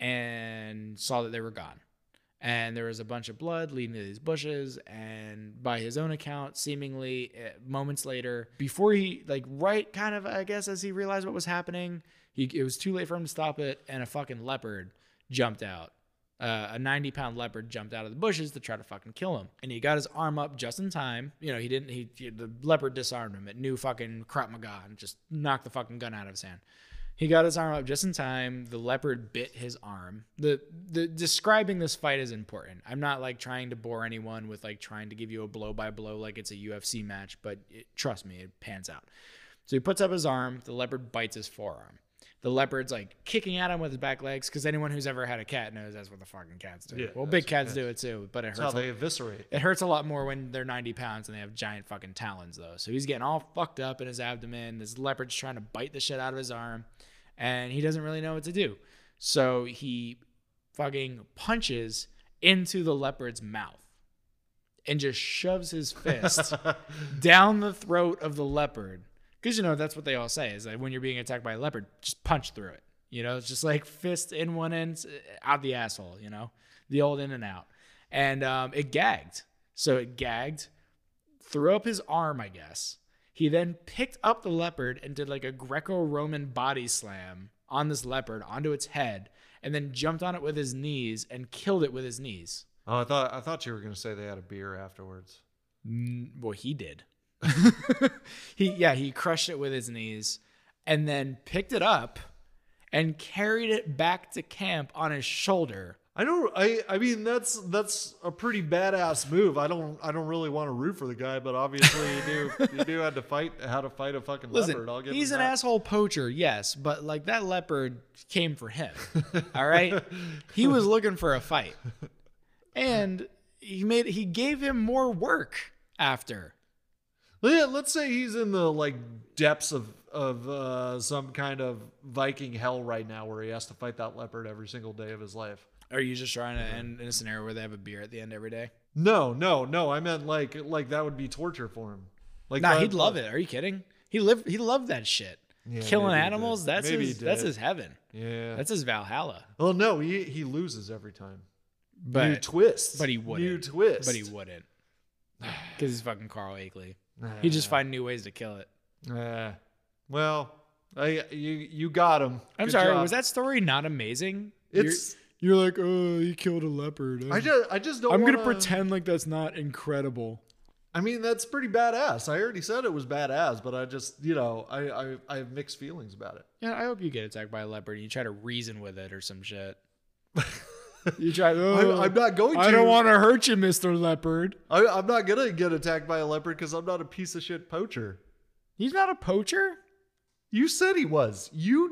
and saw that they were gone. And there was a bunch of blood leading to these bushes. And by his own account, seemingly moments later, before he, like right kind of, I guess, as he realized what was happening, it was too late for him to stop it. And a fucking leopard jumped out. A 90-pound leopard jumped out of the bushes to try to fucking kill him. And he got his arm up just in time. The leopard disarmed him. It knew fucking Krav Maga and just knocked the fucking gun out of his hand. He got his arm up just in time. The leopard bit his arm. The describing this fight is important. I'm not like trying to bore anyone with like trying to give you a blow by blow like it's a UFC match, but trust me, it pans out. So he puts up his arm. The leopard bites his forearm. The leopard's like kicking at him with his back legs because anyone who's ever had a cat knows that's what the fucking cats do. Yeah, well, big cats do it too, but it hurts.
That's how they eviscerate.
It hurts a lot more when they're 90 pounds and they have giant fucking talons though. So he's getting all fucked up in his abdomen. This leopard's trying to bite the shit out of his arm and he doesn't really know what to do. So he fucking punches into the leopard's mouth and just shoves his fist down the throat of the leopard. Because, that's what they all say is that when you're being attacked by a leopard, just punch through it. It's just like fist in one end, out the asshole, the old in and out. And it gagged. So it gagged, threw up his arm, I guess. He then picked up the leopard and did like a Greco-Roman body slam on this leopard onto its head and then jumped on it with his knees and killed it with his knees.
Oh, I thought you were going to say they had a beer afterwards.
Well, he did. He crushed it with his knees and then picked it up and carried it back to camp on his shoulder.
I mean that's a pretty badass move. I don't really want to root for the guy, but obviously you do have to fight how to fight a fucking leopard. I'll give
he's
him
an
that.
asshole poacher, yes, but like that leopard came for him. All right, he was looking for a fight, and he gave him more work after.
Yeah, let's say he's in the like depths of some kind of Viking hell right now, where he has to fight that leopard every single day of his life.
Are you just trying to end in a scenario where they have a beer at the end every day?
No. I meant like that would be torture for him. Like,
nah, he'd love it. Are you kidding? He loved that shit. Yeah, killing animals. That's his heaven. Yeah, that's his Valhalla.
Well, no, he loses every time.
But
new twist.
But he wouldn't.
New twist.
But he wouldn't. Because he's fucking Carl Akeley. He'd just find new ways to kill it.
Well, you got him.
I'm sorry. Was that story not amazing? You're like, oh, he killed a leopard.
I just don't.
I'm gonna pretend like that's not incredible.
I mean, that's pretty badass. I already said it was badass, but I just, I have mixed feelings about it.
Yeah, I hope you get attacked by a leopard and you try to reason with it or some shit. You try.
I'm not going to.
I don't want to hurt you, Mr. Leopard.
I'm not gonna get attacked by a leopard because I'm not a piece of shit poacher.
He's not a poacher.
You said he was.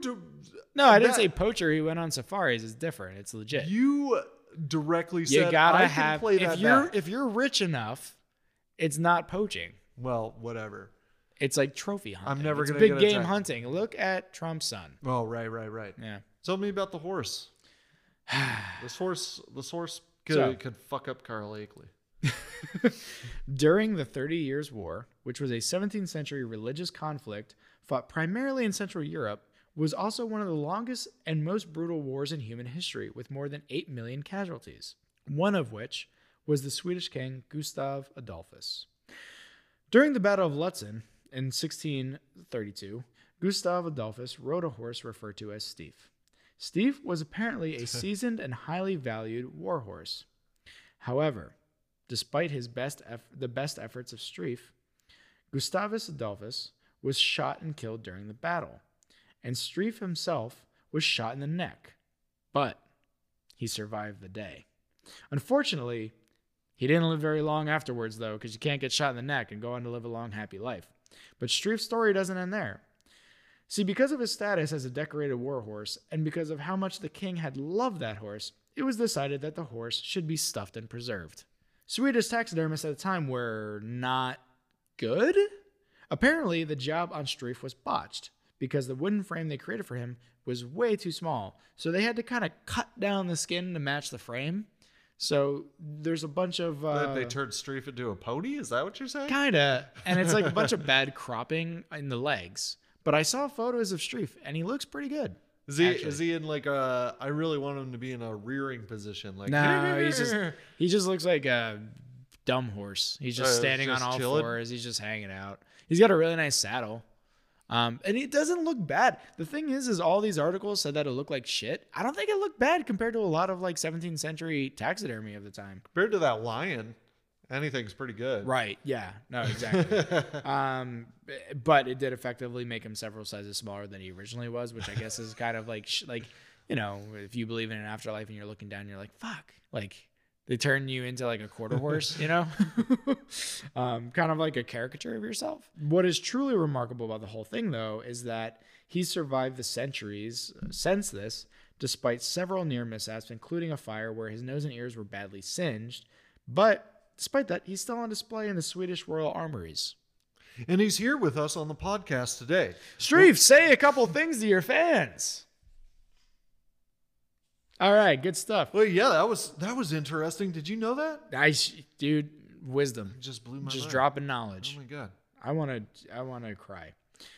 No, I didn't say poacher. He went on safaris. It's different. It's legit.
You directly said
you gotta
I
have.
Can play that
if you're rich enough, it's not poaching.
Well, whatever.
It's like trophy hunting.
I'm never
it's
gonna
big
get
game
attacked.
hunting. Look at Trump's son.
Oh, right.
Yeah.
Tell me about the horse. This horse could fuck up Carl Akeley.
During the 30 Years' War, which was a 17th century religious conflict fought primarily in Central Europe, was also one of the longest and most brutal wars in human history, with more than 8 million casualties, one of which was the Swedish king Gustav Adolphus. During the Battle of Lutzen in 1632, Gustav Adolphus rode a horse referred to as Steve. Steve was apparently a seasoned and highly valued war horse. However, despite the best efforts of Streiff, Gustavus Adolphus was shot and killed during the battle, and Streiff himself was shot in the neck, but he survived the day. Unfortunately, he didn't live very long afterwards, though, because you can't get shot in the neck and go on to live a long, happy life. But Streiff's story doesn't end there. See, because of his status as a decorated war horse, and because of how much the king had loved that horse, it was decided that the horse should be stuffed and preserved. Swedish taxidermists at the time were not good. Apparently, the job on Streiff was botched because the wooden frame they created for him was way too small. So they had to kind of cut down the skin to match the frame. So there's a bunch of...
they turned Streiff into a pony? Is that what you're saying?
Kinda. And it's like a bunch of bad cropping in the legs. But I saw photos of Streiff, and he looks pretty good.
Is he in like a... I really want him to be in a rearing position. Like,
no, he just looks like a dumb horse. He's just standing on all fours. He's just hanging out. He's got a really nice saddle. And it doesn't look bad. The thing is all these articles said that it looked like shit. I don't think it looked bad compared to a lot of like 17th century taxidermy of the time.
Compared to that lion, anything's pretty good.
Right. Yeah. No, exactly. But it did effectively make him several sizes smaller than he originally was, which I guess is kind of like, if you believe in an afterlife and you're looking down, you're like, fuck. Like, they turn you into like a quarter horse, kind of like a caricature of yourself. What is truly remarkable about the whole thing, though, is that he survived the centuries since this, despite several near mishaps, including a fire where his nose and ears were badly singed. But despite that, he's still on display in the Swedish Royal Armories.
And he's here with us on the podcast today.
Streiff, say a couple things to your fans. All right, good stuff.
Well, yeah, that was interesting. Did you know that?
Dude, wisdom.
It just blew my mind.
Just dropping knowledge.
Oh my god.
I want to cry.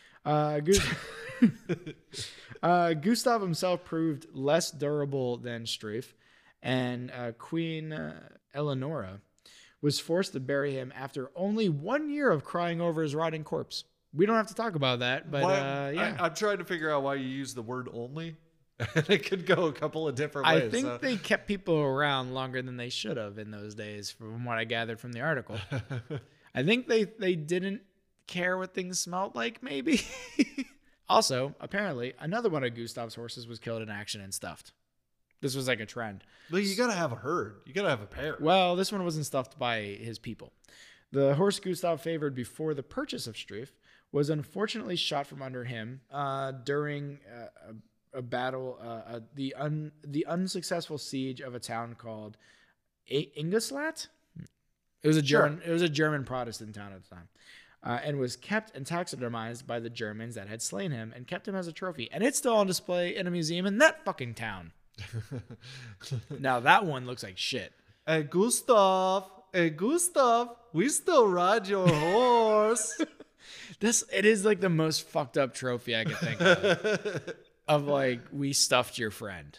Gustav himself proved less durable than Streiff, and Queen Eleonora was forced to bury him after only 1 year of crying over his rotting corpse. We don't have to talk about that, but yeah.
I'm trying to figure out why you use the word only. It could go a couple of different ways.
I think they kept people around longer than they should have in those days, from what I gathered from the article. I think they didn't care what things smelled like, maybe. Also, apparently, another one of Gustav's horses was killed in action and stuffed. This was like a trend.
But you gotta have a herd. You gotta have a pair.
Well, this one wasn't stuffed by his people. The horse Gustav favored before the purchase of Struve was unfortunately shot from under him during a battle, the unsuccessful siege of a town called Ingeslat. It was a German. Sure. It was a German Protestant town at the time, and was kept and taxidermized by the Germans that had slain him and kept him as a trophy. And it's still on display in a museum in that fucking town. Now that one looks like shit.
Hey Gustav, we still ride your horse.
It is like the most fucked up trophy I could think of like, we stuffed your friend.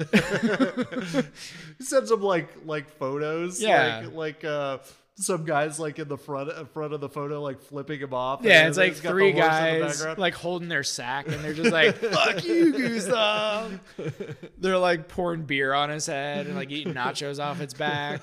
He sends them like photos.
Yeah.
Like some guys like in the front of the photo, like flipping him off.
Yeah, it's like three guys like holding their sack, and they're just like, "Fuck you, Gustav." They're like pouring beer on his head and like eating nachos off its back.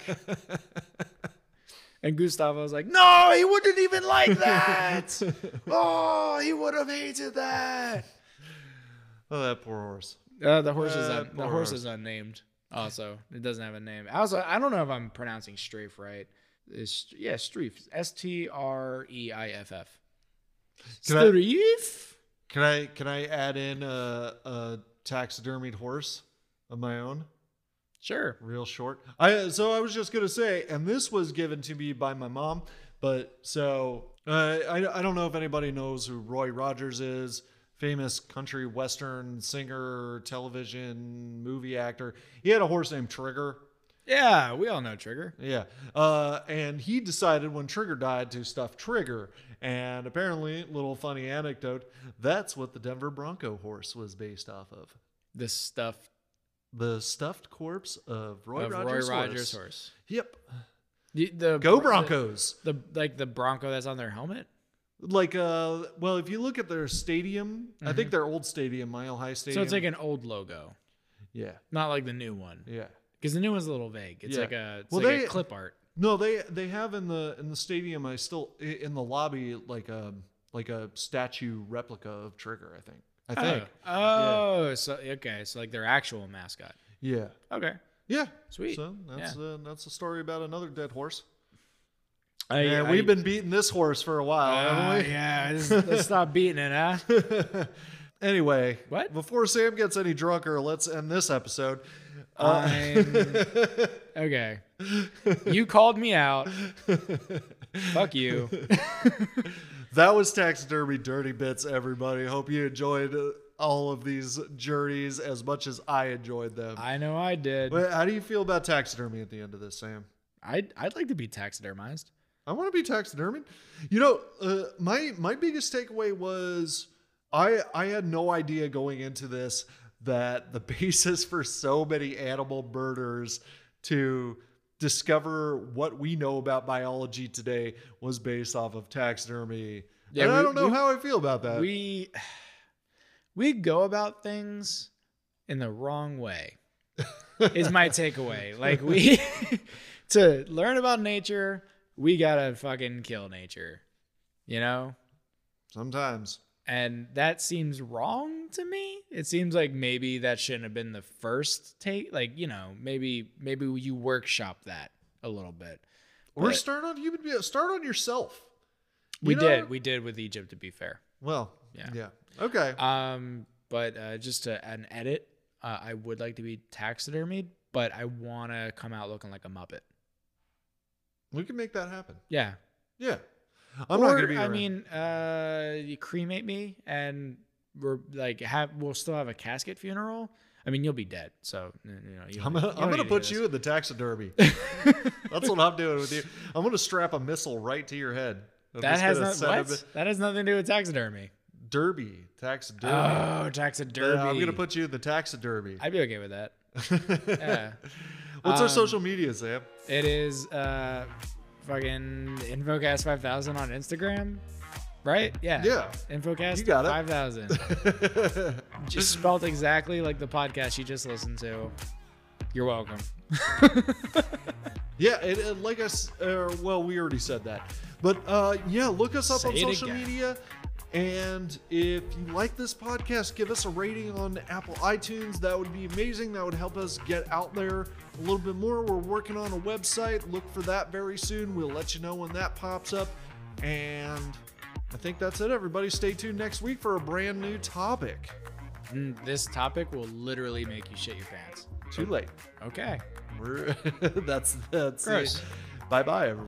And Gustav was like, "No, he wouldn't even like that. Oh, he would have hated that."
Oh, that poor horse.
The horse is unnamed. Also, it doesn't have a name. Also, I don't know if I'm pronouncing Streif right. Streif. Streif. Streif.
Can I add in a taxidermied horse of my own?
Sure.
Real short. I was just gonna say, and this was given to me by my mom, but so I don't know if anybody knows who Roy Rogers is. Famous country western singer, television, movie actor. He had a horse named Trigger.
Yeah, we all know Trigger.
Yeah. And he decided when Trigger died to stuff Trigger. And apparently, little funny anecdote, that's what the Denver Bronco horse was based off of.
The stuffed corpse
of Roy Rogers' horse. Yep.
Go
Broncos.
The Bronco that's on their helmet?
Well, if you look at their stadium, I think their old stadium, Mile High Stadium.
So it's like an old logo.
Yeah.
Not like the new one.
Yeah.
Because the new one's a little vague. It's like a clip art.
No, they have in the stadium. In the lobby like a statue replica of Trigger. I think.
Oh, yeah. So like their actual mascot.
Yeah.
Okay.
Yeah.
Sweet.
So that's a story about another dead horse.
We've
been beating this horse for a while, haven't we?
Yeah. Let's stop beating it, huh?
Anyway,
what?
Before Sam gets any drunker, let's end this episode.
Okay. You called me out. Fuck you.
That was Taxidermy Dirty Bits, everybody. Hope you enjoyed all of these journeys as much as I enjoyed them.
I know I did.
But how do you feel about taxidermy at the end of this, Sam?
I'd like to be taxidermized.
I want to be taxidermied. You know, my biggest takeaway was I had no idea going into this that the basis for so many animal murders to discover what we know about biology today was based off of taxidermy. Yeah, and I don't know how I feel about that.
We go about things in the wrong way. Is my takeaway. Like to learn about nature, we gotta fucking kill nature. You know? Sometimes. And that seems wrong to me. It seems like maybe that shouldn't have been the first take. Like, you know, maybe you workshop that a little bit.
Or start on yourself.
We did with Egypt, to be fair.
Well, yeah. Okay.
But just to add an edit, I would like to be taxidermied, but I want to come out looking like a Muppet.
We can make that happen.
Yeah.
Yeah. I'm not gonna be around.
I mean, you cremate me, and we'll still have a casket funeral. I mean, you'll be dead, so
I'm gonna put you in the taxidermy. That's what I'm doing with you. I'm gonna strap a missile right to your head.
That has nothing to do with taxidermy.
Taxidermy.
Oh, taxidermy.
I'm gonna put you in the taxidermy.
I'd be okay with that. Yeah.
What's our social media, Sam?
It is fucking Infocast 5000 on Instagram, right? Yeah.
Yeah.
Infocast,
you got it.
5000. Just spelled exactly like the podcast you just listened to. You're welcome.
Yeah, we already said that. But look us up on social media. And if you like this podcast, give us a rating on Apple iTunes. That would be amazing. That would help us get out there a little bit more. We're working on a website. Look for that very soon. We'll let you know when that pops up. And I think that's it, everybody. Stay tuned next week for a brand new topic.
This topic will literally make you shit your pants.
Too late.
Okay.
That's
Gross.
Bye-bye, everybody.